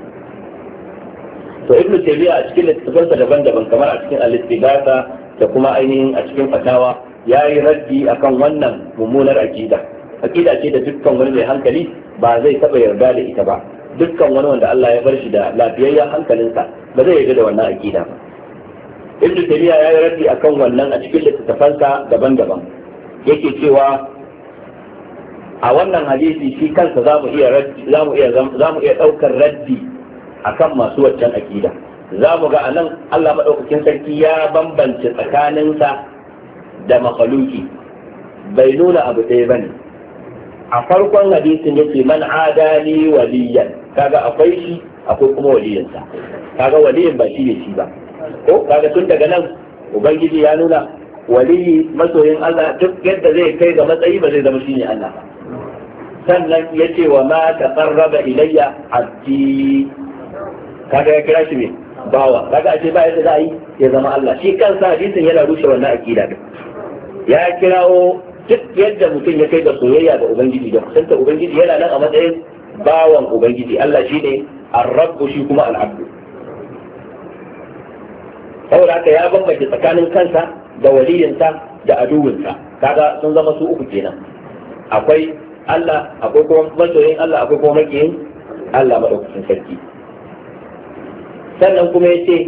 to ibnu taymiya a cikin littafansa daban-daban kamar a cikin al-istighatha da kuma ainihin a cikin fatawa yayi raddi akan wannan mummunar aqida. aqida ce da dukkan wani mai hankali ba zai taba yarda da ita ba, dukkan wani wanda Allah ya bar shi da lafiyayyen hankalinsa ba zai yarda da wannan aqida ba. ibnu taymiya yayi raddi akan wannan a cikin littafansa daban-daban, yake cewa a wannan hadisi shi kansa zamu iya raddi zamu iya zamu iya daukar raddi akan masu waccan akida. za mu ga anan Allah madaukakin sarki ya bambance tsakaninsa da makhluki, bai nuna abu ɗaya bane. a farkon hadisin yace man adali waliyan, kaga akwai shi akwai kuma waliyansa, kaga waliyin ba shi ne shi ba ko kaga tun daga nan ubangiji ya nuna waliyi masoyin Allah duk yadda zai kai ga matsayi ba zai zama shine Allah ba. sannan yace wa ma taqarraba ilayya abdi, kaga ya kira shi ne bawa, kaga a ce ba yadda za a yi ya zama Allah. shi kansa hadisin yana rushe wannan aqida din. ya kirawo duk yadda mutum ya kai ga soyayya ga ubangiji da kusanta ubangiji yana nan a matsayin bawan ubangiji. Allah shine ar-rabb, shi kuma al-abd. saboda haka ya bambance tsakanin kansa da waliyinsa da aduwinsa, kaga sun zama su uku kenan. akwai Allah, akwai kuma masoyin Allah, akwai kuma makiyin Allah madaukakin sarki. sannan kuma yace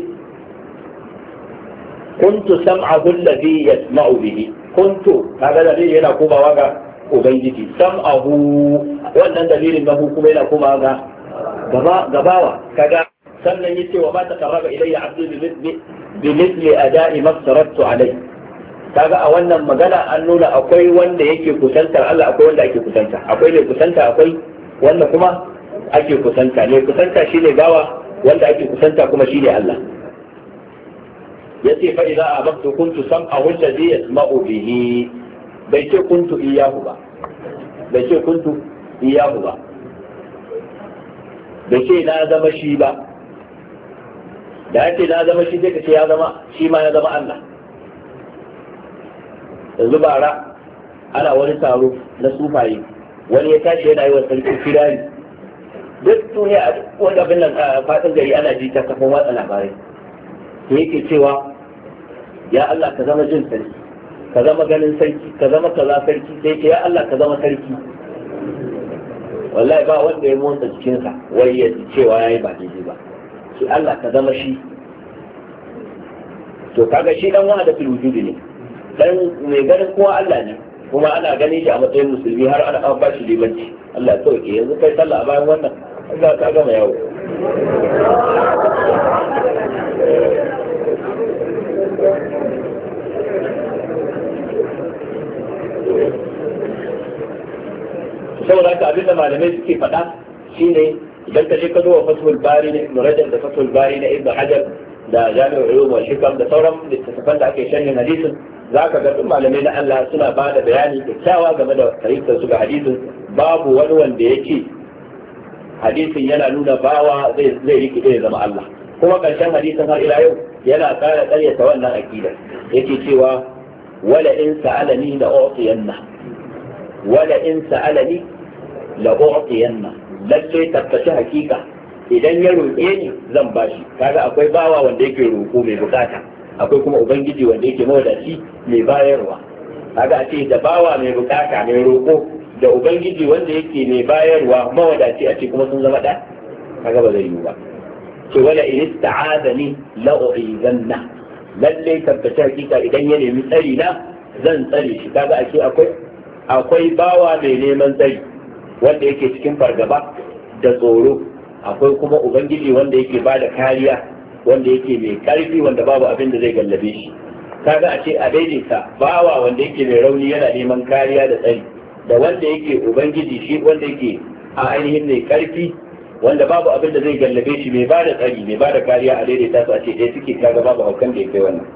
kuntu sam'ahu alladhi yasma'u bihi, kuntu kaga dalili yana komawa ga ubangiji, sam'ahu wannan dalilin na kuma yana komawa ga gaba gabawa. kaga sannan yace wa ma taqarraba ilayya 'abdi bi mithli ada'i ma tarattu alayhi, kaga a wannan magana an nuna akwai wanda yake kusantar Allah, akwai wanda ake kusanta, akwai ne kusanta akwai wanda kuma ake kusanta. ne kusanta shine gawa, wanda ake kusanta kuma shine Allah. yace fa idza abaqtu kuntu sam'ahu alladhi yasma'u bihi, bai ce kuntu iyyahu ba, bai ce kuntu iyyahu ba, bai ce na zama shi ba. da yake na zama shi sai ka ce ya zama shi ma ya zama Allah. yanzu bara ana wani taro na sufaye, wani ya tashi yana yi wa sarki kirari, duk duniya wanda abin nan fadin gari ana ji ta kafin watsa labarai, da yake cewa ya Allah ka zama jin sarki, ka zama ganin sarki, ka zama kaza sarki, sai ce ya Allah ka zama sarki. wallahi ba wanda ya motsa jikinsa wai ya cewa yayi ba daidai ba, shi Allah ka zama shi. to kaga shi dan wahada fil wujudi ne, dan mai ganin kowa Allah ne, kuma ana ganin shi a matsayin musulmi, har ana an ba shi limanci. Allah ya sauke. yanzu kai sallah a bayan wannan Allah ka gama yawo. saboda haka abinda malamai suke faɗa shine idan ka je ka zo wa fathul bari na ibn rajab da fathul bari na ibn hajar da jami'ul ulum wal hikam da sauran littattafan da ake sharhin hadisin, zaka ga duk malamai na Allah suna ba da bayani kyakkyawa game da fahimtar su ga hadisin. babu wani wanda yake hadisin yana nuna bawa zai zai rikide ya zama Allah. kuma karshen hadisin har ila yau yana kara ƙaryata wannan aqida, yake cewa wala in sa'alani la u'tiyanna, wala in sa'alani la u'tiyanna, lalle tabbaci hakika idan ya roƙe ni zan bashi. kaga akwai bawa wanda yake roƙo mai bukata, akwai kuma ubangiji wanda yake mawadaci mai bayarwa. kaga a ce da bawa mai bukata mai roƙo da ubangiji wanda yake mai bayarwa mawadaci a ce kuma sun zama ɗaya, kaga ba zai yiwu ba. ce wala in ista'adani la u'izanna, lalle tabbaci hakika idan ya nemi tsari na zan tsare shi. kaga a ce akwai akwai bawa mai neman tsari, wanda yake cikin fargaba da tsoro, akwai kuma ubangiji wanda yake bada kariya, wanda yake mai karfi, wanda babu abin da zai gallabe shi. kaga a ce a daidaita bawa wanda yake mai rauni yana neman kariya da tsari, da wanda yake ubangiji shi wanda yake a ainihin mai karfi, wanda babu abin da zai gallabe shi, mai bada tsari, mai bada kariya, a daidaita su a ce ɗaya suke, kaga babu haukan da ya kai wannan.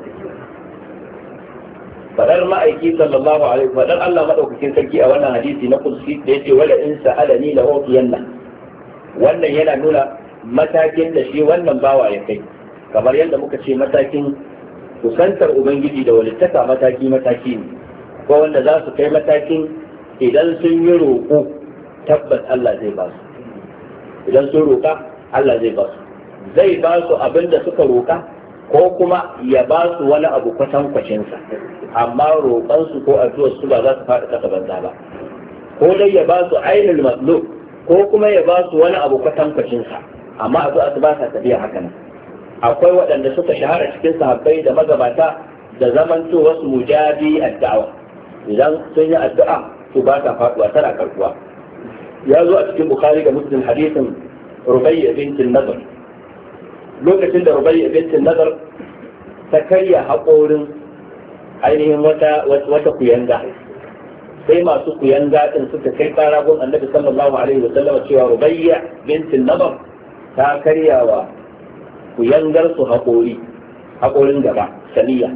fadar ma'aiki sallallahu alaihi fadar Allah madaukakin sarki a wannan hadisi na kursi da yace wala in sa'alani la utiyanna, wannan yana nuna matakin da shi wannan bawa ya kai, kamar yadda muka ce matakin kusantar ubangiji da walittaka mataki mataki ne, ko wanda za su kai matakin idan sun yi roƙo tabbas Allah zai ba su, idan sun roƙa Allah zai ba su, zai ba su abin da suka roƙa ko kuma ya ba su wani abu kwatankwacinsa, amma roƙansu ko addu'ar su ba za su faɗi ƙasa banza ba, ko dai ya ba su ainul matlub ko kuma ya ba su wani abu kwatankwacinsa, amma addu'a su ba sa tafiya haka nan. Akwai waɗanda suka shahara cikin sahabbai da magabata da zamanto wasu mujabi addu'a, idan sun yi addu'a su ba ta faɗuwa, tana karɓuwa. Ya zo a cikin Bukhari da Muslim hadisin Rubayya bintin Nadar, lokacin da Rubayya bintin Nadar ta karya haƙorin ainihin wata wata kuyanga, sai masu kuyanga din suka kai ƙara gun Annabi sallallahu alaihi wasallam cewa Rubayya bintin Nadar ta karya wa kuyangar su haƙori, haƙorin gaba saniya.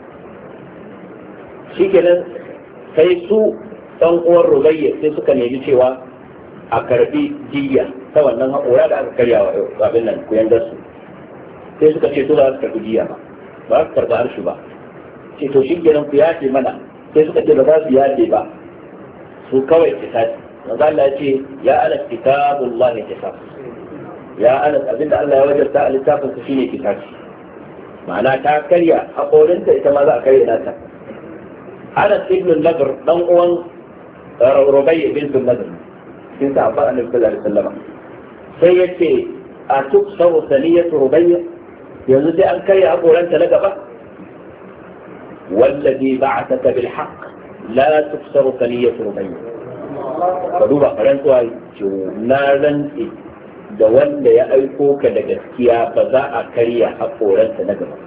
Shikenan sai su ɗan uwar Rubayya sai suka nemi cewa a karbi diya ta wannan haƙora da aka karya wa abin nan kuyangar su, sai suka ce su ba su karbi diya ba, ba su karba harshe ba. Ce to shi kenan ku yace mana, sai suka ce ba za su yace ba, su kawai kisasi. Manzo Allah ya ce ya ala kitabullahi kisas, ya ala abinda Allah ya wajarta a littafin su shine kisasi, ma'ana ta karya haƙorinta, ita ma za a karya nata. Anas ibn Nadr dan uwan Rubayya bint Nadr sun sahaba Annabi sallallahu alaihi wasallam, sai yace a tuksaru saniyatu Rubayya, yanzu sai an karya haƙoranta na gaba. والذي بعثك بالحق لا تكسر ثنية ربيع. فدوبا فرنسوا نارن da wanda ya aiko ka da gaskiya ba za a karya haƙoransa na gaba.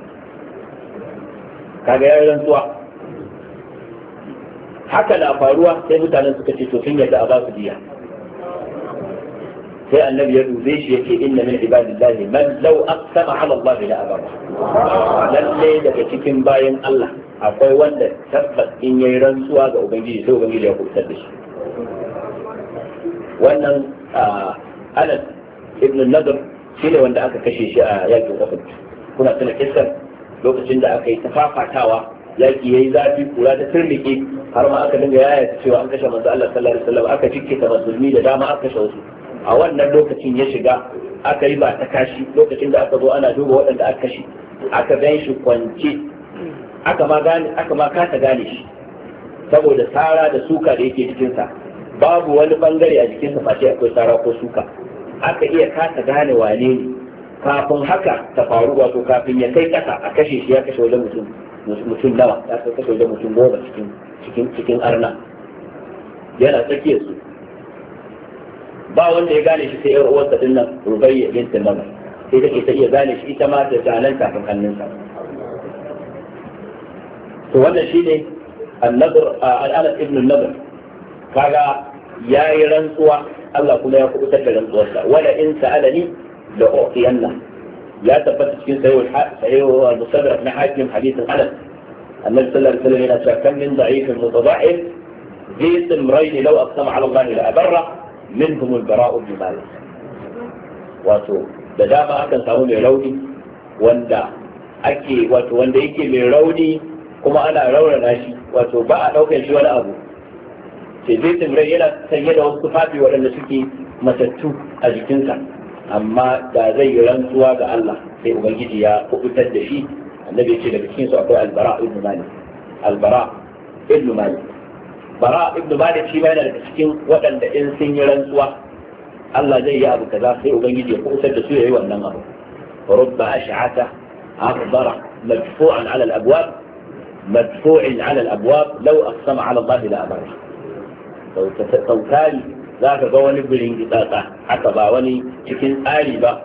Kaga ya rantsuwa. Haka na faruwa sai mutanen suka ce to sun yadda a ba su diya. Sai annabi ya dube shi yake inna min ibadillahi man law aqsama ala Allah la abara. Lalle daga cikin bayan Allah akwai wanda tabbas in yayi rantsuwa ga ubangiji sai ubangiji ya kubutar da shi. Wannan Anas ibn Nadr shine wanda aka kashe shi a yakin Uhud. Kuna tuna kissar lokacin da aka yi tafafatawa, yaki yayi zafi, kura ta turnike, har ma aka dinga yaya cewa an kashe manzo Allah sallallahu alaihi wasallam, aka cikke ta musulmi da dama aka kashe wasu. A wannan lokacin ya shiga aka yi ba ta kashi, lokacin da aka zo ana duba waɗanda aka kashe, aka gan shi kwance, aka ma gane aka ma kasa gane shi saboda tsara da suka da yake cikinsa, babu wani bangare a jikinsa face akwai tsara ko suka, aka iya kasa gane wane ne. Kafin haka ta faru, wato kafin ya kai kasa a kashe shi, ya kashe wajen mutum mutum nawa, ya kashe wajen mutum goma cikin cikin cikin arna, yana tsakiyar su. Ba wanda ya gane shi sai yar uwarsa din nan Rubayya bint Nadr, sai take ta iya gane shi ita ma da zanen kafin hannunsa. To wannan shine an-Nadr al-Anas ibn Nadr, kaga yayi rantsuwa, Allah kuma ya kubutar da rantsuwarsa. Wala in sa'alani la u'tiyanna, ya tabbata cikin sahih al-Mustadrak na Hakim hadithin Anas, annabi sallallahu alaihi wasallam yana cewa kam min da'ifin mutada'if ذي سمرين لو أقسم على الله لأبره منهم البراء بن مالك. wato da dama akan samu mai rauni wanda ake wato wanda yake mai rauni kuma ana raunana shi, wato ba a daukar shi wani abu. sai zai tsimrai yana sanye da wasu tufafi waɗanda suke matattu a jikinsa, amma da zai yi rantsuwa ga Allah sai ubangiji ya kubutar da shi. annabi ya ce daga cikin su akwai albara ibn malik. albara ibn malik bara ibn malik shi ma yana daga cikin waɗanda in sun yi rantsuwa Allah zai yi abu kaza sai ubangiji ya kubutar da su yayi wannan abu. rubba ash'ata akbara madfu'an ala al-abwab madfu'in ala al-abwab law aqsama ala Allah la abara. sautari za ka ga wani birin gitsatsa haka ba wani cikin tsari ba,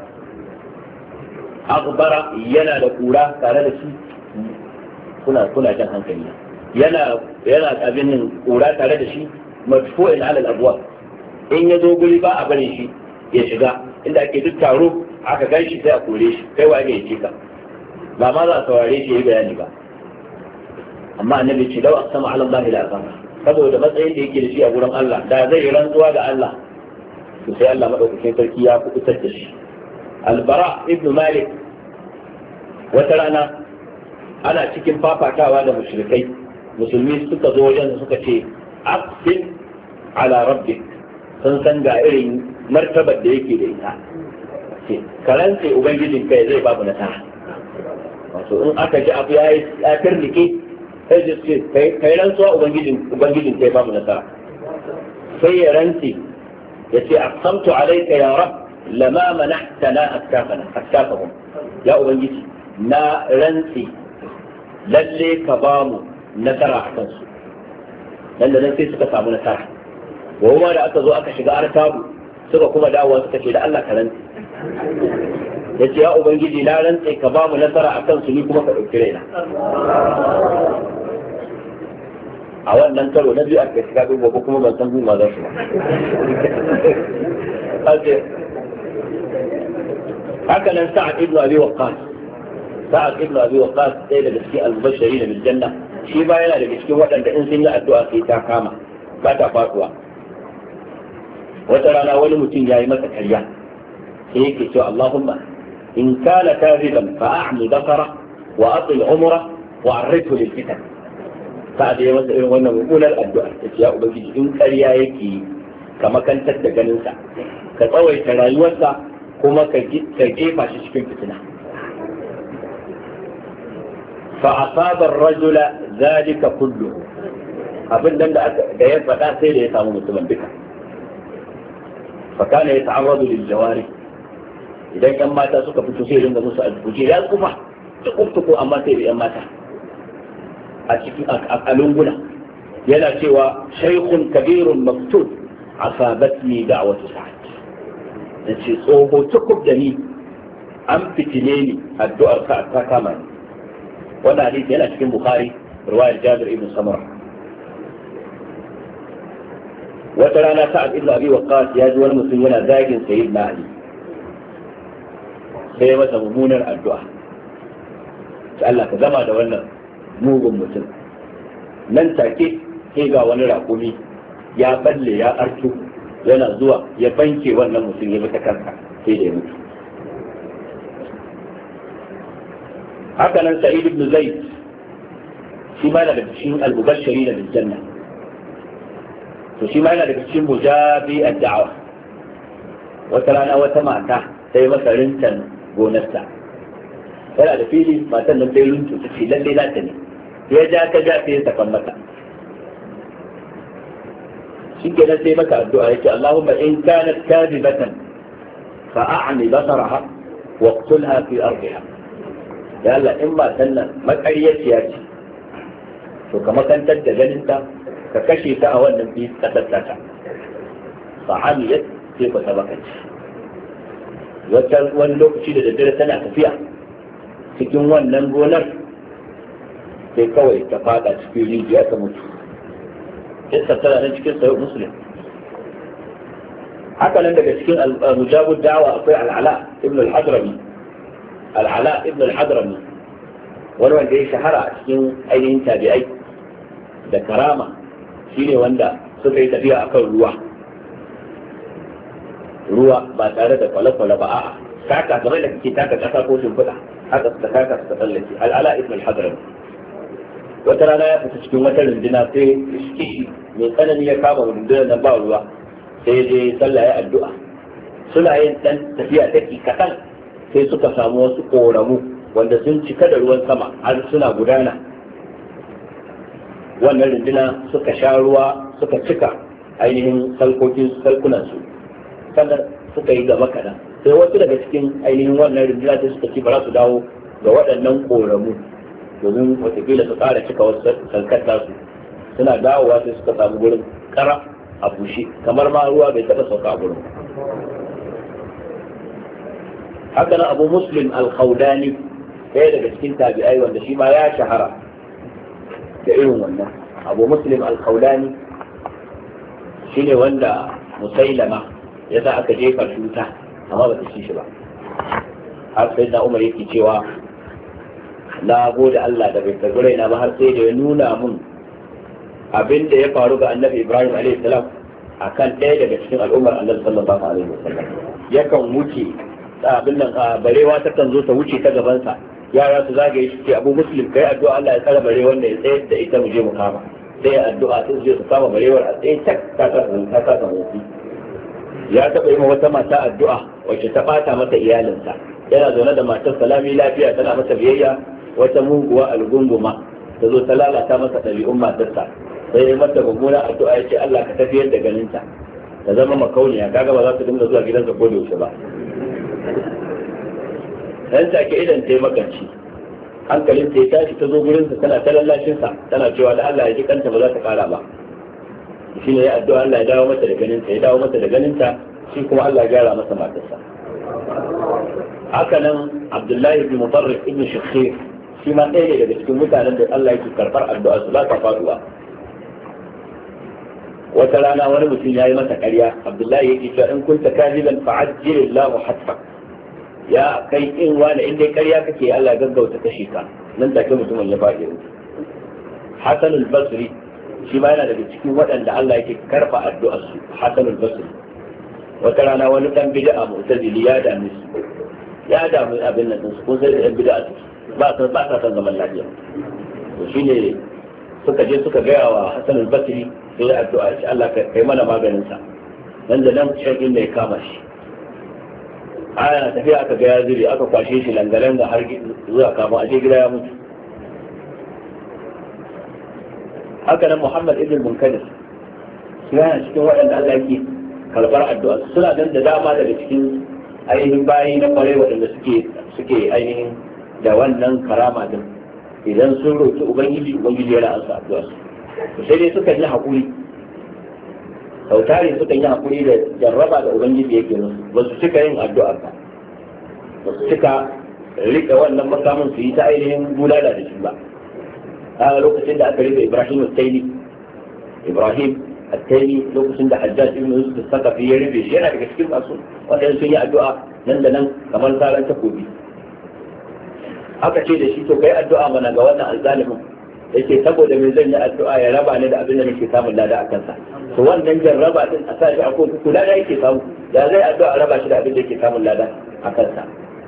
akbara yana da kura tare da shi, kuna kuna jan hankali yana yana abin kura tare da shi, madfu'in ala al-abwab, in ya zo guri ba a bari shi ya shiga inda ake duk taro aka gan shi sai a kore shi, kai wa ya ce ka ba ma za a saurare shi ya yi bayani ba. amma annabi ce lau aqsama ala Allah la aqama, saboda matsayin da yake da shi a gurin Allah da zai rantsuwa ga Allah to sai Allah madaukakin sarki ya kubutar da shi. Al-Bara ibn Malik wata rana ana cikin fafatawa da mushrikai, musulmi suka zo wajen suka ce aqsim ala rabbik, sun san ga irin martabar da yake da ita, ce karance ubangijin kai zai babu nasara. wato in aka ji abu ya yi tsakirnike sai ji ce kai rantsuwa ubangijin ubangijin kai babu nasara, sai ya rantsi ya ce aqsamtu alayka ya rab lama manahtana askafana askafahum, ya ubangiji na rantsi lalle ka ba mu nasara a kansu. lalle nan sai suka samu nasara, goma da aka zo aka shiga artabu suka kuma dawowa suka ce da Allah ka rantsi, ya ce ya ubangiji na rantsi ka ba mu nasara a kansu ni kuma ka ɗauki raina. a wannan karo na biyu aka shiga gobe kuma ban san guma za su ba. haka nan sa'ad ibn abi waqqas sa'ad ibn abi waqqas ɗaya daga cikin al-mubashirin bil janna, shi ba yana daga cikin waɗanda in sun yi addu'a sai ta kama ba ta faduwa. wata rana wani mutum ya yi masa karya sai yake cewa Allahumma in kana kadhiban fa a'mi basara wa atil umra wa arridhu lil fitan. sa'ad ya masa irin wannan mummunar addu'a yace ya ubangiji in karya yake ka makantar da ganinsa, ka tsawaita rayuwarsa kuma ka jefa shi cikin fitina. fa asaba ar-rajula zalika kulluhu, abin da da ya faɗa sai da ya samu mutumin duka. fa kana yata'arradu lil jawari, idan yan mata suka fito sai ringa musu albuji ya kuma tukutuku, amma sai da yan mata a cikin alunguna yana cewa shaykhun kabirun maktub asabatni da'watu sa'ad, da ce tsoho tukub da ni an fitine ni addu'ar sa'ad ta kama ni. wannan hadisi yana cikin Bukhari riwayar Jabir ibn Samura. wata rana sa'ad ibn Abi Waqqas ya ji wani mutum yana zagin sayyidina Ali, sai ya masa mummunar addu'a, sai Allah ka zama da wannan mugun mutum. nan take sai ga wani raƙumi ya balle ya arto yana zuwa ya banke wannan mutum ya mata kanka sai da ya mutu. haka nan Sa'id ibn Zaid shi ma yana da cikin al-mubashirin bil janna, to shi ma yana da cikin mujabi ad-da'wa. wata rana wata mata sai masa rintan gonarsa, yana da fili, matan nan sai runtu ta ce lalle za ta ne, ya ja ta ja sai ya sakan mata. shi kenan sai maka addu'a yake Allahumma in kanat kadibatan fa a'mi basaraha wa qtulha fi ardiha, ya Allah in ba sannan makaryaciya ce to ka makantar da ganinta ka kashe ta a wannan fi kasar ta. fa amiyat sai ka tabakanci. wata wani lokaci da daddare tana tafiya cikin wannan gonar sai kawai ta fada cikin rijiya ta mutu. kissa tana nan cikin sahih Muslim. haka nan daga cikin mujabud da'wa akwai al-Ala ibn al-Hadrami. al-Ala ibn al-Hadrami wani wanda ya shahara a cikin ainihin tabi'ai da karama, shine wanda suka yi tafiya akan ruwa ruwa ba tare da kwale-kwale ba, a'a taka game da kake taka kasa ko shimfiɗa haka suka taka suka tsallake. al-Ala ibn al-Hadrami wata rana ya fita cikin wata runduna sai kishi mai tsanani ya kama rundunar nan ba ruwa, sai je sallah ya addu'a. suna yin dan tafiya take kaɗan sai suka samu wasu ƙoramu wanda sun cika da ruwan sama har suna gudana. wannan runduna suka sha ruwa suka cika ainihin salkokin salkunansu, sannan suka yi gaba kaɗan. sai wasu daga cikin ainihin wannan runduna sai suka ci ba za su dawo ga waɗannan ƙoramu domin watakila su ƙara cika wasu salkar tasu. suna dawowa sai suka samu gurin ƙara a bushe kamar ma ruwa bai taɓa sauka a gurin. haka nan Abu Muslim al-Khawlani ɗaya daga cikin tabi'ai wanda shi ma ya shahara da irin wannan. Abu Muslim al-Khawlani shine wanda Musailama ya sa aka jefa shi wuta amma ba ta ci shi ba, har sai da Umar yake cewa na gode Allah da bai karbi raina ba, har sai da ya nuna mun abin da ya faru ga Annabi Ibrahim alaihi salam akan ɗaya daga cikin al'ummar Annabi sallallahu alaihi wasallam. Yakan wuce abin nan barewa ta kan zo ta wuce ta gabansa, yara su zagaye shi ce Abu Muslim kai addu'a Allah ya tsara barewar da ya tsayar da ita mu je mu kama, sai addu'a sai su je su kama barewar a tsaye tak ta ta ta ta ta motsi. Ya taɓa yi wata mata addu'a wacce ta ɓata mata iyalinsa, yana zaune da matar salami lafiya tana masa biyayya, wata muguwa algunguma ta zo ta lalata masa ɗabi'un matarsa, sai ya mata mummuna addu'a ya ce Allah ka tafiyar da ganinta ta zama makauniya, kaga ba za su dinga zuwa gidansa ko da yaushe ba. Dan take idan ta yi makanci, hankalin ta ya tashi ta zo gurinsa tana ta lallashinsa tana cewa da Allah ya ji kanta ba za ta kara ba. Shi ne ya addu'a Allah ya dawo mata da ganinta, ya dawo mata da ganinta, shi kuma Allah ya gyara masa matarsa. Haka nan Abdullahi ibn Mutarrif ibn Shakhir shi ma ɗaya ne daga cikin mutanen da Allah yake karɓar addu'a su ba ta faduwa. Wata rana wani mutum ya yi masa ƙarya, Abdullahi yake cewa in kunta kaziban fa'ajjilillahu hatfak. Ya kai in wani in dai ƙarya kake Allah gaggauta kashe ka, nan take mutumin ya faɗi. Hassan al-Basri shi ma yana daga cikin waɗanda Allah yake karɓa addu'ar su. Hassan al-Basri wata rana wani dan bid'a mu'tazili ya dame su, ya damu abin nan su kun sai da yan bid'a su ba sa ba sa san zaman lafiya. To shine suka je suka gaya wa Hassan al-Basri sai ya addu'a shi Allah kai mana maganin sa. Nan da nan shakin ne ya kama shi. Ana tafiya aka ga ya zuri aka kwashe shi langalen da har zuwa kama aje gida ya mutu. Haka nan Muhammad ibn Munkadir yana cikin waɗanda Allah yake karɓar addu'a, suna nan da dama daga cikin ainihin bayi na kwarai waɗanda suke suke ainihin da wannan karama din, idan sun roƙi ubangiji ubangiji yana ansa addu'a su. Sai dai suka yi haƙuri, sautari suka yi haƙuri da jarraba da ubangiji yake musu, ba su cika yin addu'a ba, ba su cika riƙe wannan makamin su yi ta ainihin bulala da shi ba. A lokacin da aka rufe Ibrahim al-Taimi, Ibrahim al-Taimi lokacin da Hajjaj ibn Yusuf al-Saqafi ya rufe shi, yana daga cikin masu wanda sun yi addu'a nan da nan kamar saran takobi. Aka ce da shi to kai addu'a mana ga wannan azzalimin, yake saboda me zan yi addu'a ya raba ni da abin da nake samun lada a kansa. To wannan jarraba din a sa shi a kotu kula da yake samu, ya zai addu'a raba shi da abin da yake samun lada a kansa.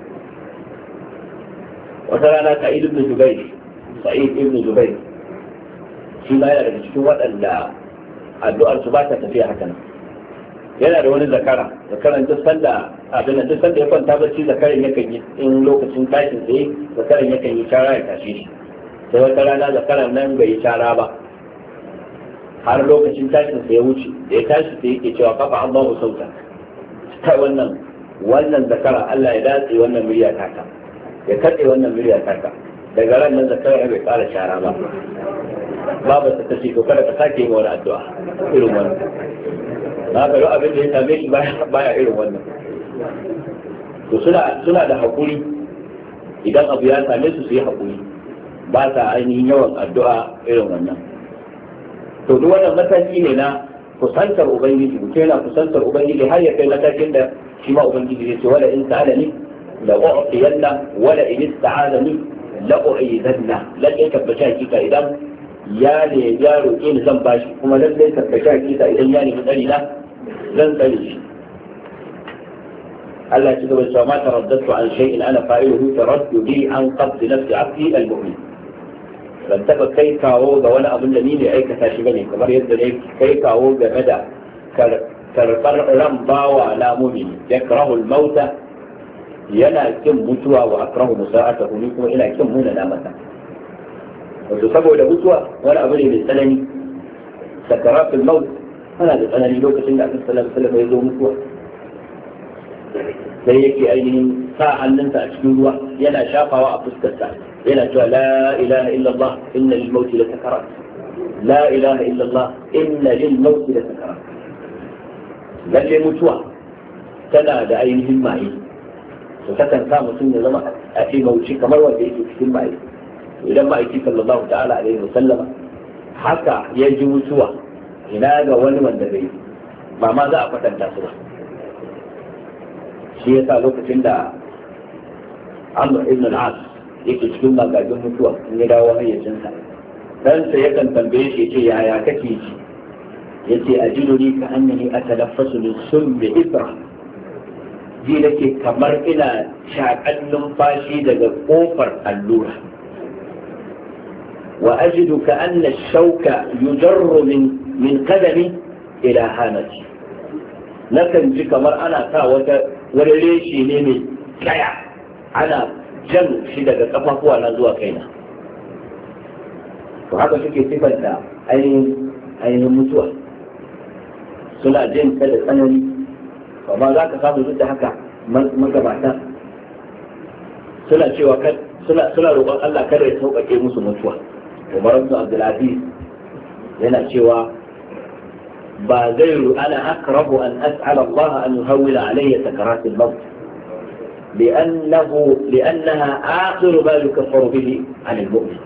Wata rana Sa'id ibn Jubair Sa'id ibn Jubair shi ma yana daga cikin waɗanda addu'ar su ba ta tafiya haka nan. Yana da wani zakara, zakaran duk sanda abin duk sanda ya kwanta bacci zakaran yakan yi in lokacin tashin tsaye zakaran yakan yi shara ya tashe shi. Sai wata rana zakaran nan bai yi shara ba har lokacin tashin sa ya wuce, da ya tashi sai yake cewa kafa Allahu sauta. Ta wannan wannan zakara Allah ya datse wannan murya taka, ya katse wannan murya taka. Daga ran nan zakara bai fara shara ba. Babu ta tace to kada ka sake yin wani addu'a irin wannan. Na ga abin da ya same shi baya irin wannan. To suna suna da hakuri, idan abu ya same su su yi hakuri, ba sa ainihin yawan addu'a irin wannan. To duk wannan mataki ne na kusantar ubangiji, mutum yana kusantar ubangiji har ya kai matakin da shi ma ubangiji zai ce wala in sa'alani la u'tiyanna wala in ista'azani la u'idanna. Lalle tabbaci hakika idan ya ne ya roƙe ni zan bashi, kuma lalle tabbaci hakika idan ya nemi tsari na zan tsare shi. Allah ya ci gaba da cewa ma taraddatu an shay'in ana fa'iluhu taraddudi an qabd nafsi 'abdi al-mu'min. Ban taɓa kai kawo ga wani abin da ni ne aikata shi bane, kamar yadda ne kai kawo game da karɓar ran bawa na mumini. Yakrahu al-mauta, yana kin mutuwa, wa akrahu musa'atahu, ni kuma ina kin muna na mata. Wato saboda mutuwa wani abu ne mai tsanani, sakaratul maut ana da tsanani. Lokacin da Annabi sallallahu alaihi wasallam ya zo mutuwa sai yake ainihin sa hannunsa a cikin ruwa yana shafawa a fuskarsa, yana cewa la ilaha illallah inna lil mauti la sakarat, la ilaha illallah inna lil mauti la sakarat. lalle mutuwa tana da ainihin maye to takan sa mutum ya zama a ce mauci kamar wanda yake cikin maye. Idan ma'aiki sallallahu ta'ala alaihi wa sallama haka ya ji mutuwa, ina ga wani wanda bai ba ma za a kwatanta su ba. Shi yasa lokacin da Amr ibn al-As yake cikin magagin mutuwa in ya dawo hayyacinsa, ɗansa yakan tambaye shi ce yaya kake ji, yace ajiduni ka annani atalaffasu min sumbi ibra, ji nake kamar ina shaƙan numfashi daga ƙofar allura. wa ajidu ka anna shauka yujarru min min qadami ila hanati, nakan ji kamar ana sa wata wani reshi ne mai kaya ana jan shi daga kafafuwa na zuwa kaina. To haka suke sifanta ainihin mutuwa, suna jin ta da tsanani, amma za ka samu duk da haka magabata suna cewa suna suna roƙon Allah kada ya sauƙaƙe musu mutuwa. Umar ibn Abdul Aziz yana cewa ba zai ana akrahu an as'ala Allah an yuhawwila alayya sakarat al-maut لأنه لأنها آخر ما يكفر به عن المؤمن.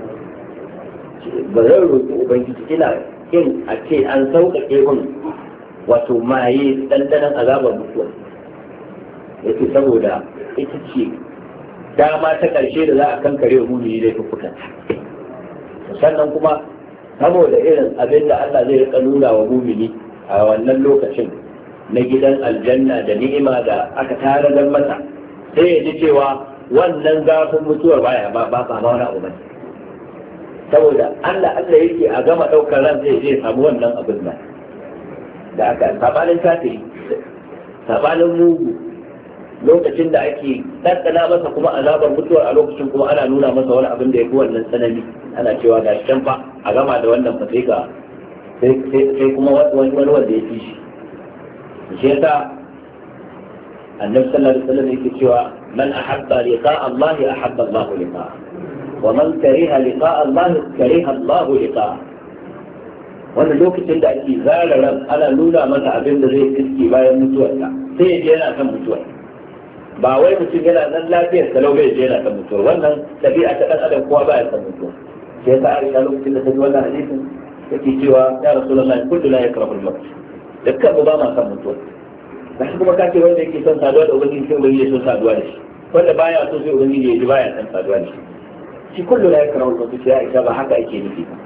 بغير ubangiji ina in a ce an sauƙaƙe mun wato maye dandanan azabar mutuwa, yake saboda ita ce dama ta ƙarshe da za a kankare wa mumini da fukuta. Sannan kuma saboda irin abin da Allah zai rika nuna wa mumini a wannan lokacin na gidan aljanna da ni'ima da aka tare da masa, sai ya ji cewa wannan zafin mutuwar baya ba ba ba wani abu bane, saboda Allah Allah yake a gama daukar ran zai je samu wannan abin nan da aka sabanin kafiri, sabanin mugu lokacin da ake ɗanɗana masa kuma azabar mutuwar, a lokacin kuma ana nuna masa wani abin da ya fi wannan tsanani, ana cewa ga shi fa a gama da wannan fa sai ga sai kuma wani wanda ya fi shi. shi yasa annabi sallallahu alaihi wasallam yake cewa man ahabba liqa Allah ahabba Allah liqa wa man kariha liqa Allah kariha Allah liqa. wannan lokacin da ake zara ran ana nuna masa abin da zai fiski bayan mutuwarsa, sai ya je yana kan mutuwar. ba wai mutum yana nan lafiyar salau bai je yana kan mutuwar, wannan tabi'a ta dan adam kowa baya kan mutuwar. sai ta Aisha lokacin da ta ji wannan hadisin take cewa ya Rasulullahi kullu la yakrahu al-maut, dukkan mu ba ma kan mutuwar. ba shi kuma kace wanda yake son saduwa da ubangiji sai ubangiji ya son saduwa da shi, wanda baya so sai ubangiji ya ji baya son saduwa da shi. shi kullu la yakrahu al-maut sai Aisha ba haka ake nufi ba.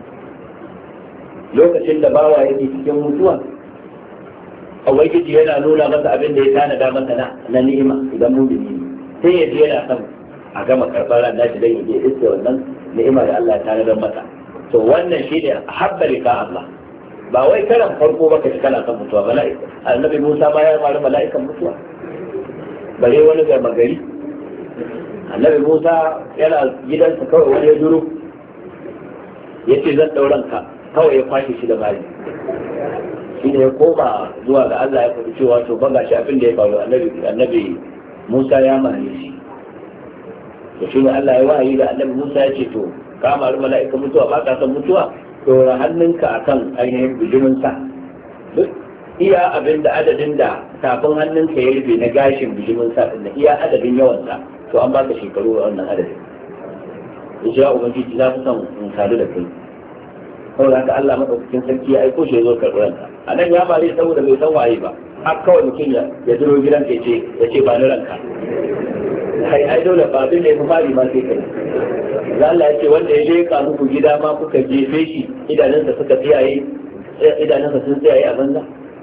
lokacin da bawa yake cikin mutuwa, ubangiji yana nuna masa abin da ya tanada masa na ni'ima idan mumini ne, sai ya ji yana son a gama karɓar ran nashi dan yaje iske wannan ni'ima da Allah ya tanadar masa. to wannan shine habba lika Allah, ba wai karan farko baka ji kana son mutuwa. mala'ika annabi Musa ma ya fara mala'ikan mutuwa, bare wani ga magari. annabi Musa yana gidansa kawai wani ya duro yace zan dauran ka, kawai ya kwashe shi da bari. shi ne ya koma zuwa ga Allah ya faɗi cewa to ba gashi abin da ya faru, annabi annabi Musa ya mare shi. to shi ne Allah ya wahayi da annabi Musa ya ce to ka mari mala'ika mutuwa ba ka san mutuwa, dora hannunka akan ainihin bijimin sa, duk iya abin da adadin da tafin hannunka ya rufe na gashin bijimin sa din iya adadin yawan sa, to an baka shekaru a wannan adadin. insha Allah ubangiji za ku san in sadu da kai. saboda haka Allah madaukakin sarki ya aiko shi ya zo karɓar ranka. a nan ya bare saboda bai san waye ba, har kawai mutum ya ya duro gidan ka ce ya ce ba ni ranka. ai ai dole ba abin da ya fi fari ma sai kai. da Allah ya ce wanda ya je ka muku gida ma kuka jefe shi idanunsa suka tsiyaye idanunsa sun tsiyaye a banza.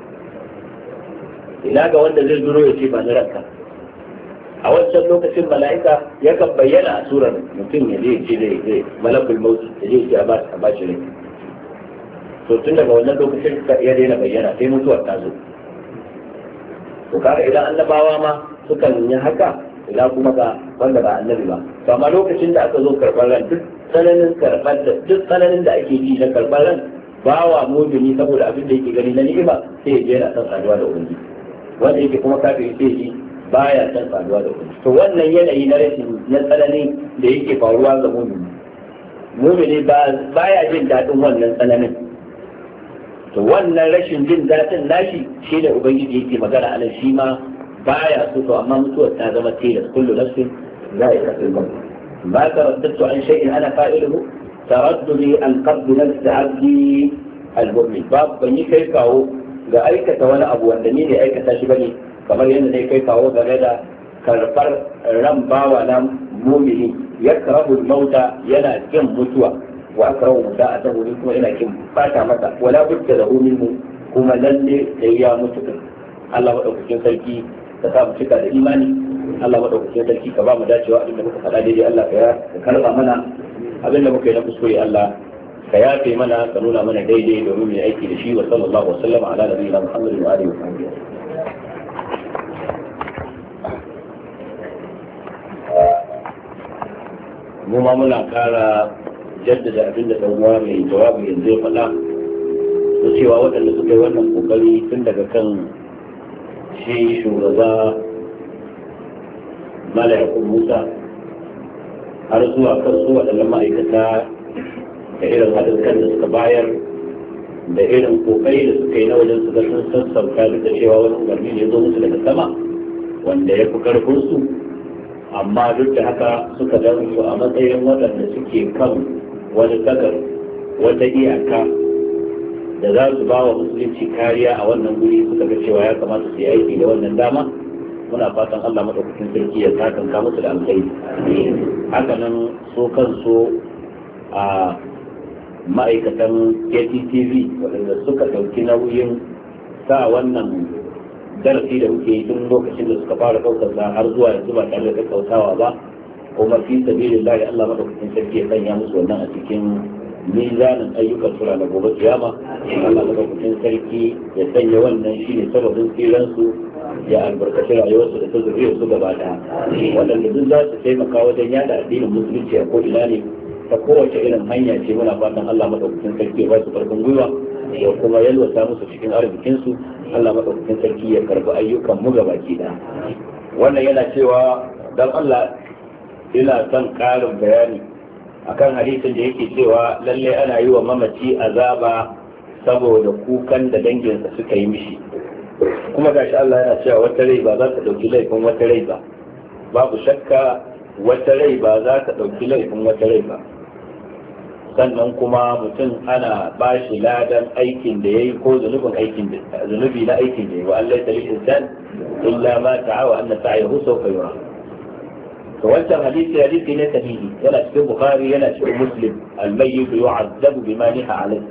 ina ga wanda zai duro ya ce ba ni ranka. a wancan lokacin mala'ika yakan bayyana a surar mutum ya je ce zai malakul maut ya je ce a ba shi rai. to tun daga wannan lokacin ya daina bayyana sai mutuwar ta zo. to kaga idan annabawa ma sukan yi haka, idan kuma ga wanda ba annabi ba. to amma lokacin da aka zo karɓar ran, duk tsananin karɓar da duk tsananin da ake ji na karɓar ran, bawa mumini saboda abin da yake gani na ni'ima sai ya je yana son saduwa da ubangiji, wanda yake kuma kafin sai ji baya son saduwa da ubangiji. to wannan yanayi na rashin na tsananin da yake faruwa ga mumini, mumini ba baya jin daɗin wannan tsananin. to wannan rashin jin daɗin nashi shi da ubangiji yake magana anan shi ma baya so to amma mutuwar ta zama tilas kullu nafsin za'iqatul maut ma taraddadtu an shay'in ana fa'iluhu taraddudi an qabd nafsi 'abdi al-mu'min ba ban yi kai kawo ga aikata wani abu wanda ni ne aikata shi bane kamar yadda ne kai kawo game da karbar ran bawa na mu'mini yakrahu al-mauta yana kin mutuwa wa akrahu musa'atahu ni kuma ina kin fata masa wala budda lahu minhu kuma lalle sai ya mutu Allah madaukakin sarki ka sa mu cika da imani Allah madaukakin sarki ka ba mu dacewa abinda muka faɗa daidai Allah ka karba mana abinda muka yi na kuskure Allah ka yafe mana ka nuna mana daidai domin mu yi aiki da shi wa sallallahu wa sallama ala nabiyina Muhammadin wa alihi wa sahbihi mu ma muna kara jaddada abinda dan uwa mai jawabi yanzu ya faɗa da cewa waɗanda suka yi wannan kokari tun daga kan shi shugaba malayakun musa har zuwa kan su waɗannan ma'aikata da irin haɗin kan da suka bayar da irin kokari da suka yi na wajen su ga sun sassauta da cewa wani umarni ne ya zo musu daga sama wanda ya fi karfinsu amma duk da haka suka gan su a matsayin waɗanda suke kan wani tagar wata iyaka da za su ba wa musulunci kariya a wannan guri suka ga cewa ya kamata su yi aiki da wannan dama muna fatan Allah madaukakin sarki ya takanka musu da alkhairi haka nan so kansu a ma'aikatan K T T V waɗanda suka ɗauki nauyin sa wannan darasi da muke yi tun lokacin da suka fara ɗaukar sa har zuwa yanzu ba tare da kakkautawa ba kuma fi sabilillah Allah madaukakin sarki ya sanya musu wannan a cikin mizanin ayyukan sura na gobe kiyama Allah madaukakin sarki ya sanya wannan shine sababin tsiran su ya albarkaci rayuwarsu da ta zuriyar su gaba daya waɗanda duk za su taimaka wajen yada addinin musulunci a ko'ina ne ta kowace irin hanya ce muna fatan Allah madaukakin sarki ya ba su karfin gwiwa ya kuma yalwata musu cikin arzikin su Allah madaukakin sarki ya karbi ayyukan mu gaba ki daya wannan yana cewa dan Allah ina son karin bayani akan hadisin da yake cewa lalle ana yi wa mamaci azaba saboda kukan da danginsa suka yi mishi kuma gashi Allah yana cewa wata rai ba za ta dauki laifin wata rai ba babu shakka wata rai ba za ta dauki laifin wata rai ba sannan kuma mutum ana ba shi ladan aikin da yayi ko zunubin aikin da zunubi na aikin da yayi wa Allah ta lisan illa ma ta'awa anna sa'yahu sawfa yura to wancan hadisi hadisi ne sahihi yana cikin bukhari yana cikin muslim al-mayyit yu'azzabu bima niha alayhi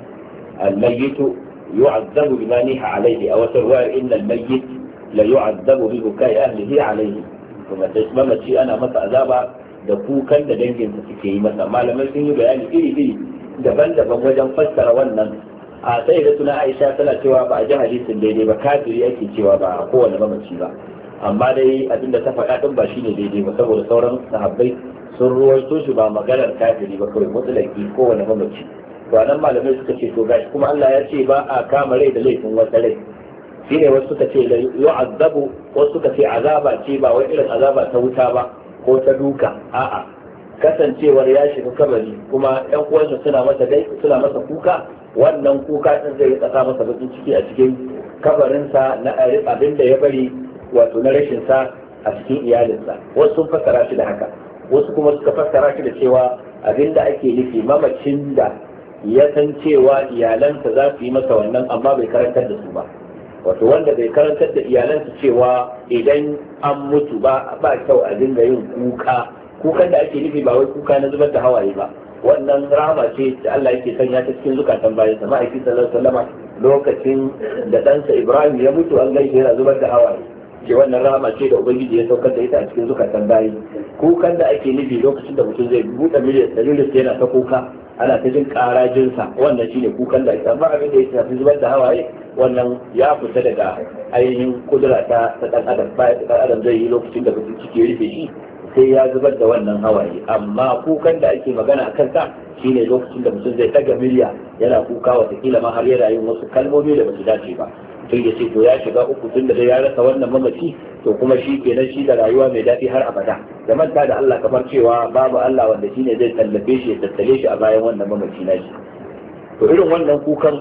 al-mayyit yu'azzabu bima niha alayhi aw tarwa inna al-mayyit la yu'azzabu bi bukai ahlihi alayhi kuma tasmama ci ana masa azaba da kukan da danginsa suke yi masa malamai sun yi bayani iri-iri daban-daban wajen fassara wannan a sai da tuna Aisha tana cewa ba a ji hadisin daidai ba kafiri ake cewa ba a kowane mamaci ba amma dai abinda ta faɗa ɗin ba shi ne daidai ba saboda sauran sahabbai sun ruwaito shi ba maganar kafiri ba kawai mutulaki kowane mamaci to nan malamai suka ce to gashi kuma Allah ya ce ba a kama rai da laifin wata rai shine wasu suka ce yu'azzabu wasu suka ce azaba ce ba wai irin azaba ta wuta ba ko ta duka a'a kasancewar ya shiga kabari kuma yan uwansa suna masa dai suna masa kuka wannan kuka din zai tsaka masa bakin ciki a cikin kabarinsa na abin da ya bari wato na rashin sa a cikin iyalinsa wasu sun fassara shi da haka wasu kuma suka fassara shi da cewa abinda ake nufi mamacin da ya san cewa iyalansa za su yi masa wannan amma bai karantar da su ba wato wanda bai karantar da iyalansa cewa idan an mutu ba ba kyau a dinga yin kuka kukan da ake nufi ba wai kuka na zubar da hawaye ba wannan rahama ce da Allah yake sanya ta cikin zukatan bayansa ma'aikin sallallahu alaihi wasallam lokacin da ɗansa Ibrahim ya mutu an gaishe yana zubar da hawaye ce wannan rahama ce da ubangiji ya saukar da ita a cikin zukatan bayi kukan da ake nufi lokacin da mutum zai buɗe miliyan dalilin yana ta kuka ana ta jin karajinsa wannan shine kukan da ake amma abin da ya shafi zubar da hawaye wannan ya fita daga ainihin kudura ta ɗan adam bayan ɗan adam zai yi lokacin da mutum ciki ya rufe shi sai ya zubar da wannan hawaye amma kukan da ake magana a kansa shine lokacin da mutum zai ɗaga miliya yana kuka watakila ma har yana yin wasu kalmomi da ba su dace ba tun ya ce to ya shiga uku tun da ya rasa wannan mamaci to kuma shi kenan shi da rayuwa mai daɗi har abada da manta da Allah kamar cewa babu Allah wanda shine zai tallafe shi ya tattale shi a bayan wannan mamaci na shi to irin wannan kukan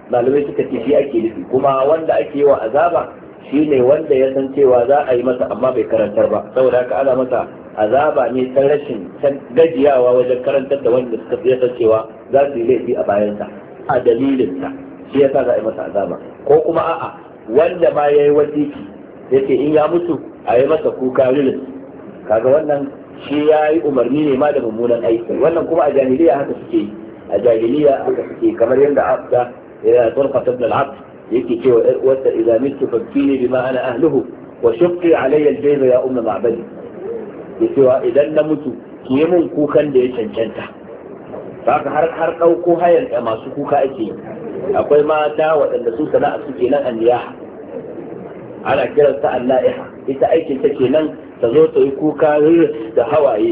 malamai suka ce shi ake nufi, kuma wanda ake yi wa azaba shine wanda ya san cewa za a yi masa amma bai karantar ba, saboda haka ana masa azaba ne ta rashin gajiyawa wajen karantar da wanda suka fi san cewa za su yi laifi a bayansa a dalilinsa, shi yasa za a yi masa azaba. Ko kuma a'a wanda ma ya yi wasiki yake in ya mutu a yi masa kuka rilis, kaga wannan shi ya yi umarni ne ma da mummunan aiki. Wannan kuma a jahiliya haka suke yi, a jahiliya haka suke kamar yadda abda ya turfa ibn al-abd yake cewa wata idza mitu fakini bima ana ahluhu wa shaqqi alayya al-jayba ya umma ma'badi, yace wa idan na mutu ki yi mun kukan da ya cancanta. Haka har har dauko hayan da masu kuka ake yi. Akwai mata waɗanda su sana'a suke nan anniyaha, ana kiransa annaiha, ita aikin ta kenan ta zo ta yi kuka da hawaye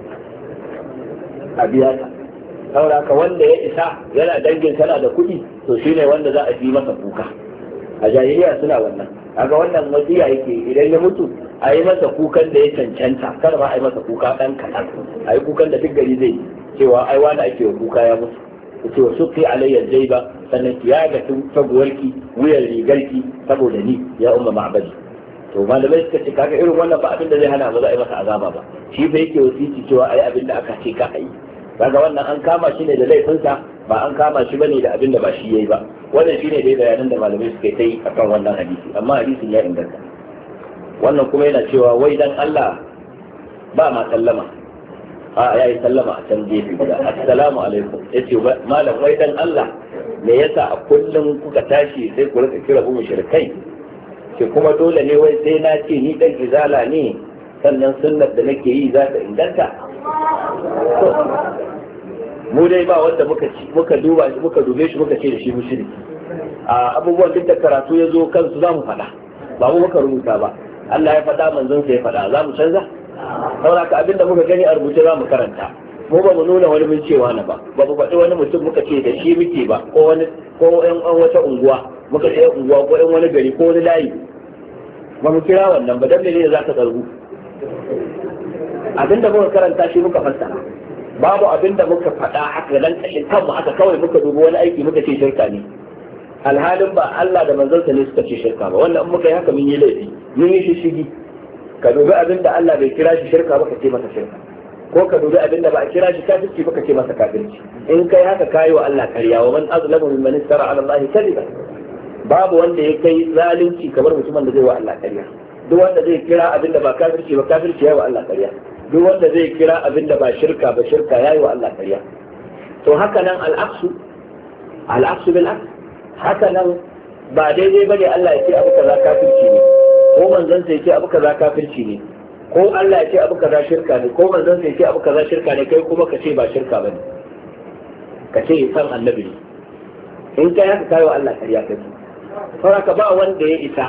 a biya ta. Saboda ka wanda ya isa yana dangin sana da kuɗi to shine wanda za a fi masa kuka. A jahiliya suna wannan, kaga wannan wasiya yake idan ya mutu a yi masa kukan da ya cancanta, kar ma a yi masa kuka ɗan kaɗan, a yi kukan da duk gari zai cewa ai wani ake wa kuka ya mutu. ce wa suqi alayya jayba, sannan ki yaga taguwarki wuyan rigarki saboda ni ya umma ma'badi. To malamai suka ce kaga irin wannan ba abin da zai hana ba za a yi masa azaba ba, shi fa yake wasiti cewa ai abin da aka ce ka yi. Kaga wannan an kama shi ne da laifinsa, ba an kama shi bane da abin da ba shi yayi ba. Wannan shine dai bayanan da malamai suka yi akan wannan hadisi, amma hadisin ya inganta. Wannan kuma yana cewa wai dan Allah ba ma sallama, a ya yi sallama a can gefe guda, assalamu alaikum, ya ce malam wai dan Allah me yasa a kullum kuka tashi sai ku rika kira mu mushrikai, ce kuma dole ne wai sai na ce ni dan izala ne sannan sunnar da nake yi za ta inganta. Mu dai ba wanda muka ci muka duba shi muka dube shi muka ce da shi mushriki. A abubuwan duk da karatu ya zo kansu za mu faɗa, ba mu muka rubuta ba, Allah ya faɗa manzon sa ya faɗa, za mu canza? Saboda ka abinda muka gani a rubuce za mu karanta, mu ba mu nuna wani mun cewa na ba, ba mu faɗi wani mutum muka ce da shi muke ba, ko wani ko ƴan wata unguwa muka ce unguwa ko ƴan wani gari ko wani layi, ba mu kira wannan ba, dan ne za ka zargu. Abinda muka karanta shi muka fassara, babu abinda muka faɗa haka nan kashin kanmu haka kawai muka dubi wani aiki muka ce shirka ne, alhalin ba Allah da manzansa ne suka ce shirka ba. Wannan in muka yi haka mun yi laifi, mun yi shishigi. Ka dubi abin da Allah bai kira shi shirka ba ka ce masa shirka, ko ka dubi abin da ba a kira shi kafirci ba ka ce masa kafirci. In kai haka kayi wa Allah ƙarya, wa man azlamu mimman istara ala Allah kadiba. Babu wanda ya kai zalunci kamar mutumin da zai wa Allah ƙarya. Duk wanda zai kira abin da ba kafirci ba kafirci yayi wa Allah ƙarya. Duk wanda zai kira abin da ba shirka ba shirka yayi wa Allah ƙarya. To haka nan al-aqsu al-aqsu bil aqs, haka nan ba daidai bane Allah ya ce abu kaza kafirci ne, ko manzon sai ce abu kaza kafirci ne, ko Allah ya ce abu kaza shirka ne, ko manzon sai ce abu kaza shirka ne, kai kuma ka ce ba shirka bane, ka ce san annabi ne. In kai haka kai wa Allah ƙarya kai. Saboda ba wanda ya isa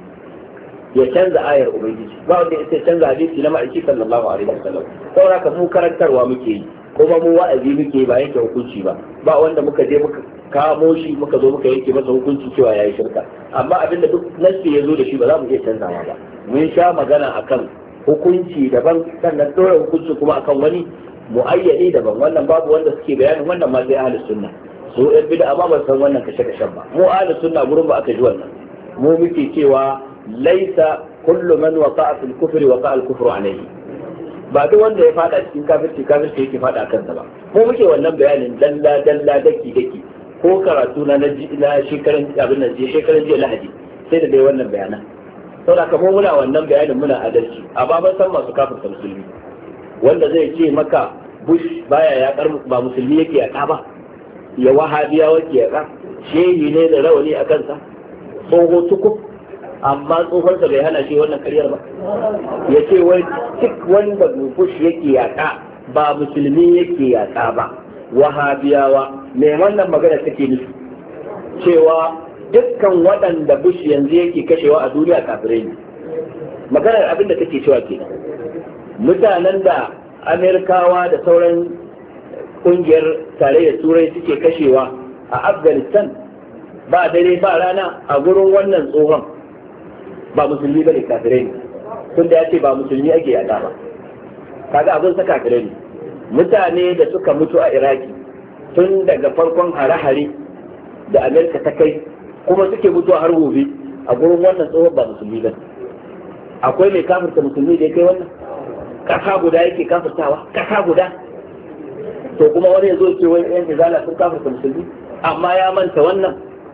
ya canza ayar ubangiji, ba wanda ya isa canza hadisi na ma'aiki sallallahu alaihi wasallam. Saboda mu karantarwa muke yi, kuma mu wa'azi muke ba yake hukunci ba, ba wanda muka je muka kamo shi muka zo muka yanke masa hukunci cewa yayi shirka. Amma abinda duk nasi ya zo da shi ba za mu iya canzawa ba. Mun sha magana akan hukunci daban, sannan dora hukunci kuma akan wani muayyadi daban. Wannan babu wanda suke bayanin wannan ma sai ahlus sunna. Su ɗan bid'a amma ba san wannan kashe kashen ba. Mu ahlus sunna gurin ba aka ji wannan. Mu muke cewa laisa kullu man waqa'a fil kufri waqa'a al-kufru alayhi. Ba duk wanda ya fada cikin kafirci kafirci yake fada kansa ba. Mu muke wannan bayanin dalla dalla daki daki. Ko karatu na na shekaran abin nan je shekaran jiya Lahadi sai da dai wannan bayanan. Saboda kamar muna wannan bayanin muna adalci, amma ban san masu kafirta musulmi wanda zai ce maka Bush baya yakar ba musulmi yake yaka ba, ya wahabiya wake yaka, shehi ne da rawani a kansa, tsoho tukuf, amma tsohonsa bai hana shi wannan karyar ba. Ya ce wai duk wanda Bush yake yaka ba musulmi yake yaka ba, wahabiyawa. Me wannan magana take nufi? Cewa dukkan waɗanda Bush yanzu yake kashewa a duniya kafirai ne. Maganar abin da take cewa kenan. Mutanen da Amerikawa da sauran ƙungiyar tarayyar Turai suke kashewa a Afghanistan ba dare ba rana a gurin wannan tsohon ba musulmi bane, kafirai ne. Tun da ya ce ba musulmi ake yada ba, kaga abin sa kafirai ne. Mutane da suka mutu a Iraki tun daga farkon hare-hare da Amerika ta kai kuma suke mutuwa har gobe a gurin wannan tsohon ba musulmi ba. Akwai mai kafirta musulmi da ya kai wannan? Kasa guda yake kafirtawa, kasa guda. To kuma wani ya zo ce wani yan izala sun kafirta musulmi, amma ya manta wannan.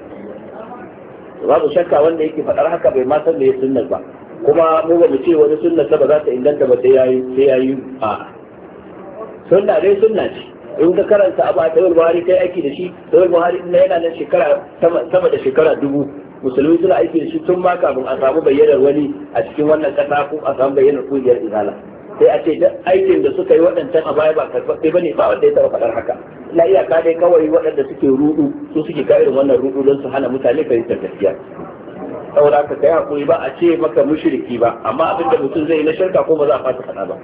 Babu shakka wanda yake faɗar haka bai ma san da ya sunnar ba, kuma mu ba mu ce wani sunnar ba za ta inganta ba sai yayi sai yayi a sunna dai sunna ce. In ka karanta abu a Sahih Buhari kai aiki da shi, Sahih Buhari na yana nan shekara sama da shekara dubu, musulmi suna aiki da shi tun ma kafin a samu bayyanar wani a cikin wannan kasa ko a samu bayyanar kungiyar izala. Sai a ce duk aikin da suka yi waɗancan a baya ba karɓaɓɓe ba ne, ba wanda ya taɓa faɗar haka. Na iyaka dai kawai waɗanda suke rudu su suke ka irin wannan rudu don su hana mutane fahimtar gaskiya. Saboda haka kai hakuri ba a ce maka mushriki ba, amma abin da mutum zai yi na shirka ko ba za a fasa faɗa ba.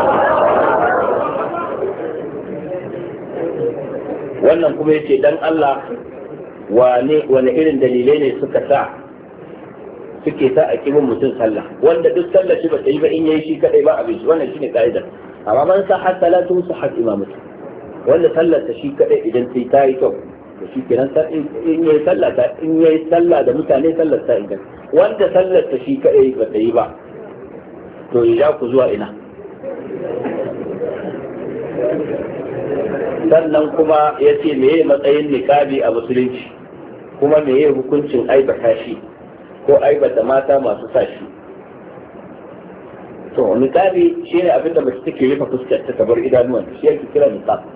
Wannan kuma yace dan Allah wane wane irin dalilai ne suka sa suke sa a kibin mutum sallah, wanda duk sallah shi ba ta yi ba in yayi shi kadai ba abin shi, wannan shine kaidar. Amma man sahha salatu sahha imamatu, wanda sallar ta shi kadai idan sai ta yi kyau to shi kenan in yayi sallah ta in yayi sallah da mutane sallar ta idan wanda sallar ta shi kadai ba ta yi ba to ya ku zuwa ina. Sannan kuma ya ce meye matsayin niqabi a musulunci, kuma meye hukuncin aibata shi ko aibata mata masu sa shi. To niqabi shine abin da mace take rufe fuskar ta bar idanuwan, shi yake kira niqab.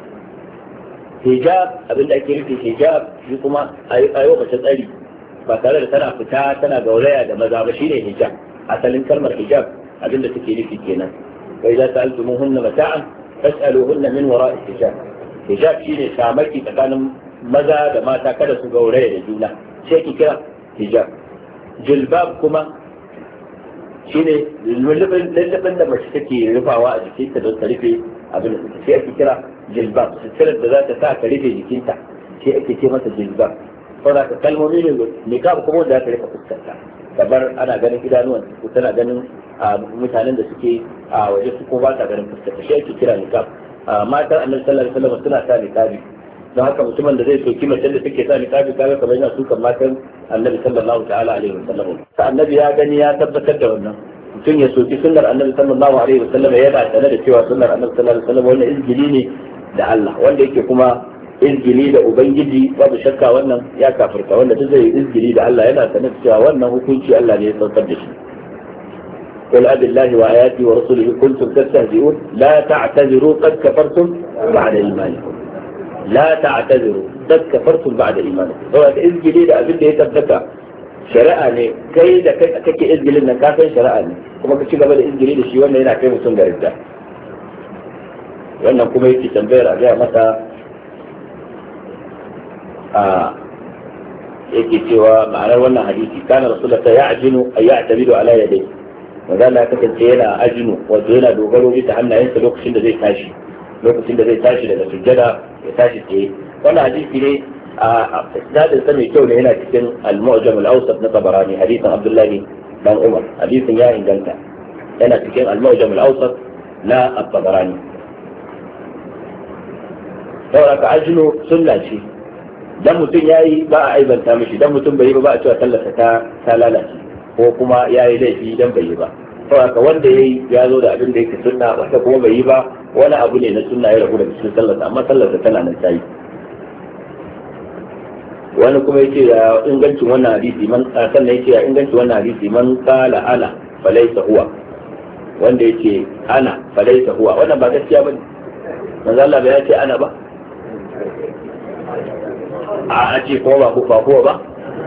Hijab abin da ake rufe hijab shi kuma ayo mace tsari ba tare da tana fita tana gauraya da maza ba, shine hijab. Asalin kalmar hijab abin da take nufi kenan. Wa idza sa'altumuhunna mata'an fas'aluhunna min wara'i hijab. Hijab shine shamaki tsakanin maza da mata kada su gauraya da juna, sai ki kira hijab. Jilbab kuma shine lullubin da mace take rufawa a jikinta don ta rufe abin da sai ake kira jilbab. Suturar da za ta sa ka rufe jikinta sai ake ce mata jilbab. Saboda ka kalmomi ne niqab kuma wanda za ta rufe fuskarta, kamar ana ganin idanuwan ko tana ganin mutanen da suke a waje su ko ba ta ganin fuskarta, shi ake kira niqab. Matan Annabi sallallahu alaihi wasallam suna sa niqabi, don haka mutumin da zai soki mace da take sa niqabi kaga kamar yana sukan matan Annabi sallallahu ta'ala alaihi wasallam. Sa Annabi ya gani ya tabbatar da wannan. Mutum ya soki sunnar Annabi sallallahu alaihi wasallam yana tare da cewa sunnar Annabi sallallahu alaihi wasallam wannan izgili ne da Allah, wanda yake kuma izgili da ubangiji babu shakka wannan ya kafirta. Wanda duk zai izgili da Allah yana sanar cewa wannan hukunci Allah ne ya saukar da shi. قل أب الله وآياته ورسوله كنتم تستهزئون لا تعتذروا قد كفرتم بعد إيمانكم. لا تعتذروا قد كفرتم بعد إيمانكم. هو إزجلي لأبن ده تبتكى شرعاني كي دا كي إزجلي لنا كافين شرعاني كما كتشي قبل إزجلي لشي وانا هنا كي مسنجر الدا وانا كما يكي تنبير أجاء متى آه يكي سوى معنى وانا حديثي كان رسول الله يعجن أن يعتمد على يديه. Maza Allah kasance yana ajinu wato yana dogaro bisa hannayensa lokacin da zai tashi lokacin da zai tashi daga sujjada ya tashi tsaye. Wannan hadisi ne a dadin sa mai kyau ne, yana cikin al-Mu'jam al-Awsat na Tabarani, hadisin Abdullahi dan Umar. Hadisin ya inganta, yana cikin al-Mu'jam al-Awsat na Tabarani. Saboda ka ajinu sunna ce, dan mutum yayi ba a aibanta mishi, dan mutum bai yi ba ba a cewa sallarsa ta ta lalace ko kuma ya yi laifi idan bai yi ba. Saboda wanda ya yi ya zo da abin da yake sunna, wanda kuma bai yi ba wani abu ne na sunna ya rabu da cikin sallarsa, amma sallarsa tana nan tayi. Wani kuma yace ya ingancin wannan hadisi man sannan yace ya ingancin wannan hadisi man qala ana falaysa huwa, wanda yace ana falaysa huwa, wannan ba gaskiya bane. Manzo Allah bai yace ana ba, a ce ko ba ku ba ko ba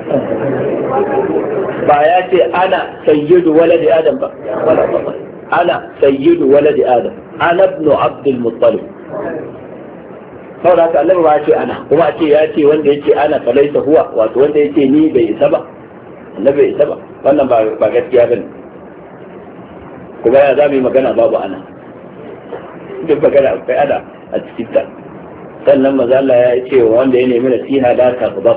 ba ya ce ana sayyidu waladi adam ba, ana sayyidu waladi adam, ana ibn abdul muttalib. saboda haka Allah ba ya ce ana, kuma a ce ya ce wanda ya ce ana falaisa huwa, wato wanda ya ce ni bai isa ba, annabi bai isa ba, wannan ba gaskiya bane. kuma ya za mu yi magana babu ana, duk magana akwai ana a cikin ta. Sannan maza Allah ya ce wanda ya nemi nasiha la ta gaba,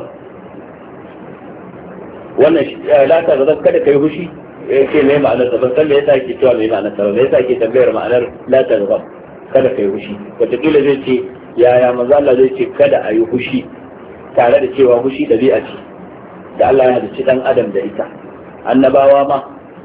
wannan la ta gaba kada kai hushi, ya ce mai ma'anar sa, ban san me yasa yake cewa mai ma'anar sa, me yasa yake tambayar ma'anar la ta gaba kada kai hushi. Wataƙila zai ce yaya maza Allah zai ce kada a yi hushi tare da cewa fushi dabi'a ce da Allah ya halicci dan adam da ita. Annabawa ma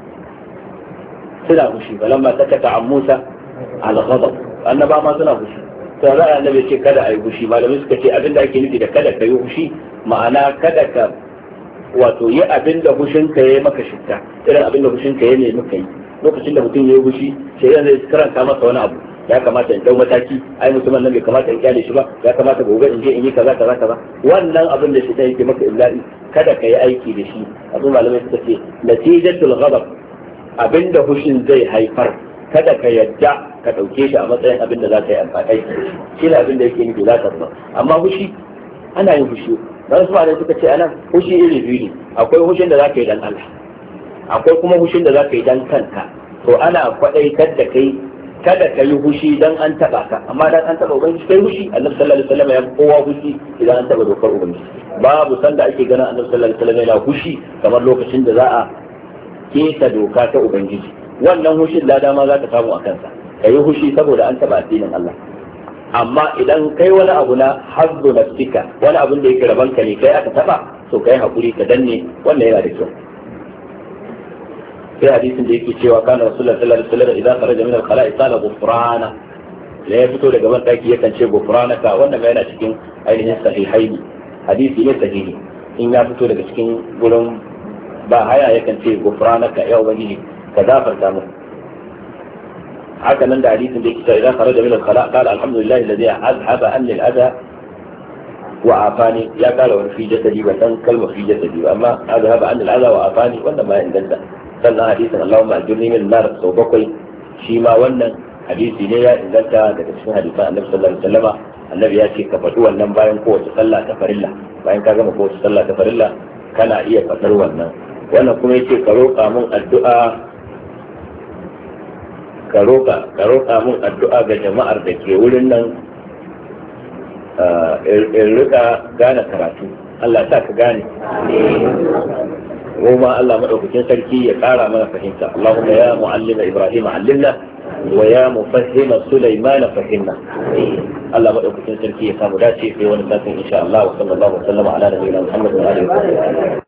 suna fushi, balamma sakata an Musa al-ghadab, annabawa ma suna fushi. to za a annabi ce kada a yi fushi, malamai suka ce abinda ake nufi da kada ka yi fushi ma'ana kada ka wato yi abinda fushinka ya yi maka shitta, irin abinda fushinka ya nemi ka yi. Lokacin da mutum ya yi fushi sai yanzu zai karanta masa wani abu, ya kamata in dau mataki, ai mutumin nan bai kamata in kyale shi ba, ya kamata gobe in je in yi kaza kaza kaza. Wannan abin da shi ta yake maka illa'i kada ka yi aiki da shi. Abin malamai suka ce natijatul ghadab, abinda fushin zai haifar kada ka yadda ka dauke shi a matsayin abin da za ka yi amfani shi ne abin da yake nufi za ka ba. Amma fushi ana yin fushi, dan su malamai suka ce anan fushi iri biyu ne, akwai fushin da za ka yi dan Allah, akwai kuma fushin da za ka yi dan kanka. To ana kwadaitar da kai kada ka yi hushi dan an taba ka, amma dan an taba ubangiji kai hushi. Annabi sallallahu alaihi wasallam ya kowa hushi idan an taba dokar ubangiji. Babu sanda ake ganin Annabi sallallahu alaihi wasallam yana hushi kamar lokacin da za a keta doka ta ubangiji. Wannan hushin da dama za ka samu a kansa, ka yi hushi saboda an taba addinin Allah. Amma idan kai wani abu na hazzu nafsika, wani abin da yake rabanka ne kai aka taba, to kai hakuri ka danne, wannan yana da kyau. في حديث ذلك cewa كان رسول الله صلى الله عليه وسلم إذا خرج من الخلاء قال غفرانا. لا يفتو daga ban daki yakan ce gufranaka, wannan ba yana cikin ainihin sahihaini, hadisi ne sahihi. In ya fito daga cikin gurin ba haya yakan ce gufranaka, ya ubangiji ka gafarta mu. Haka nan da hadisin da yake cewa idan kharaja min al-khala qala alhamdulillah alladhi azhaba anni al-adha wa afani, ya kala wa fi jasadi wa dan kalma fi jasadi, amma azhaba anni al-adha wa afani wannan ba inganta. Sannan hadisin Allahumma ajirni min nar sau bakwai, shi ma wannan hadisi ne ya inganta daga cikin hadisan Annabi sallallahu alaihi wasallam. Annabi ya ce ka faɗi wannan bayan kowace sallah ta farilla, bayan ka gama kowace sallah ta farilla kana iya faɗar wannan. Wannan kuma yace ka roƙa mun addu'a ka roƙa ka roƙa mun addu'a ga jama'ar da ke wurin nan in rika gane karatu. Allah sa ka gane. وما الله مدوكين سركي يقارى من فهمت. اللهم يا معلم إبراهيم علمنا ويا مفهم سليمان فهمنا. الله مدوكين سركي يقام داتي في ونساتي إن شاء الله. وصلى الله وسلم على نبينا محمد وآله وسلم.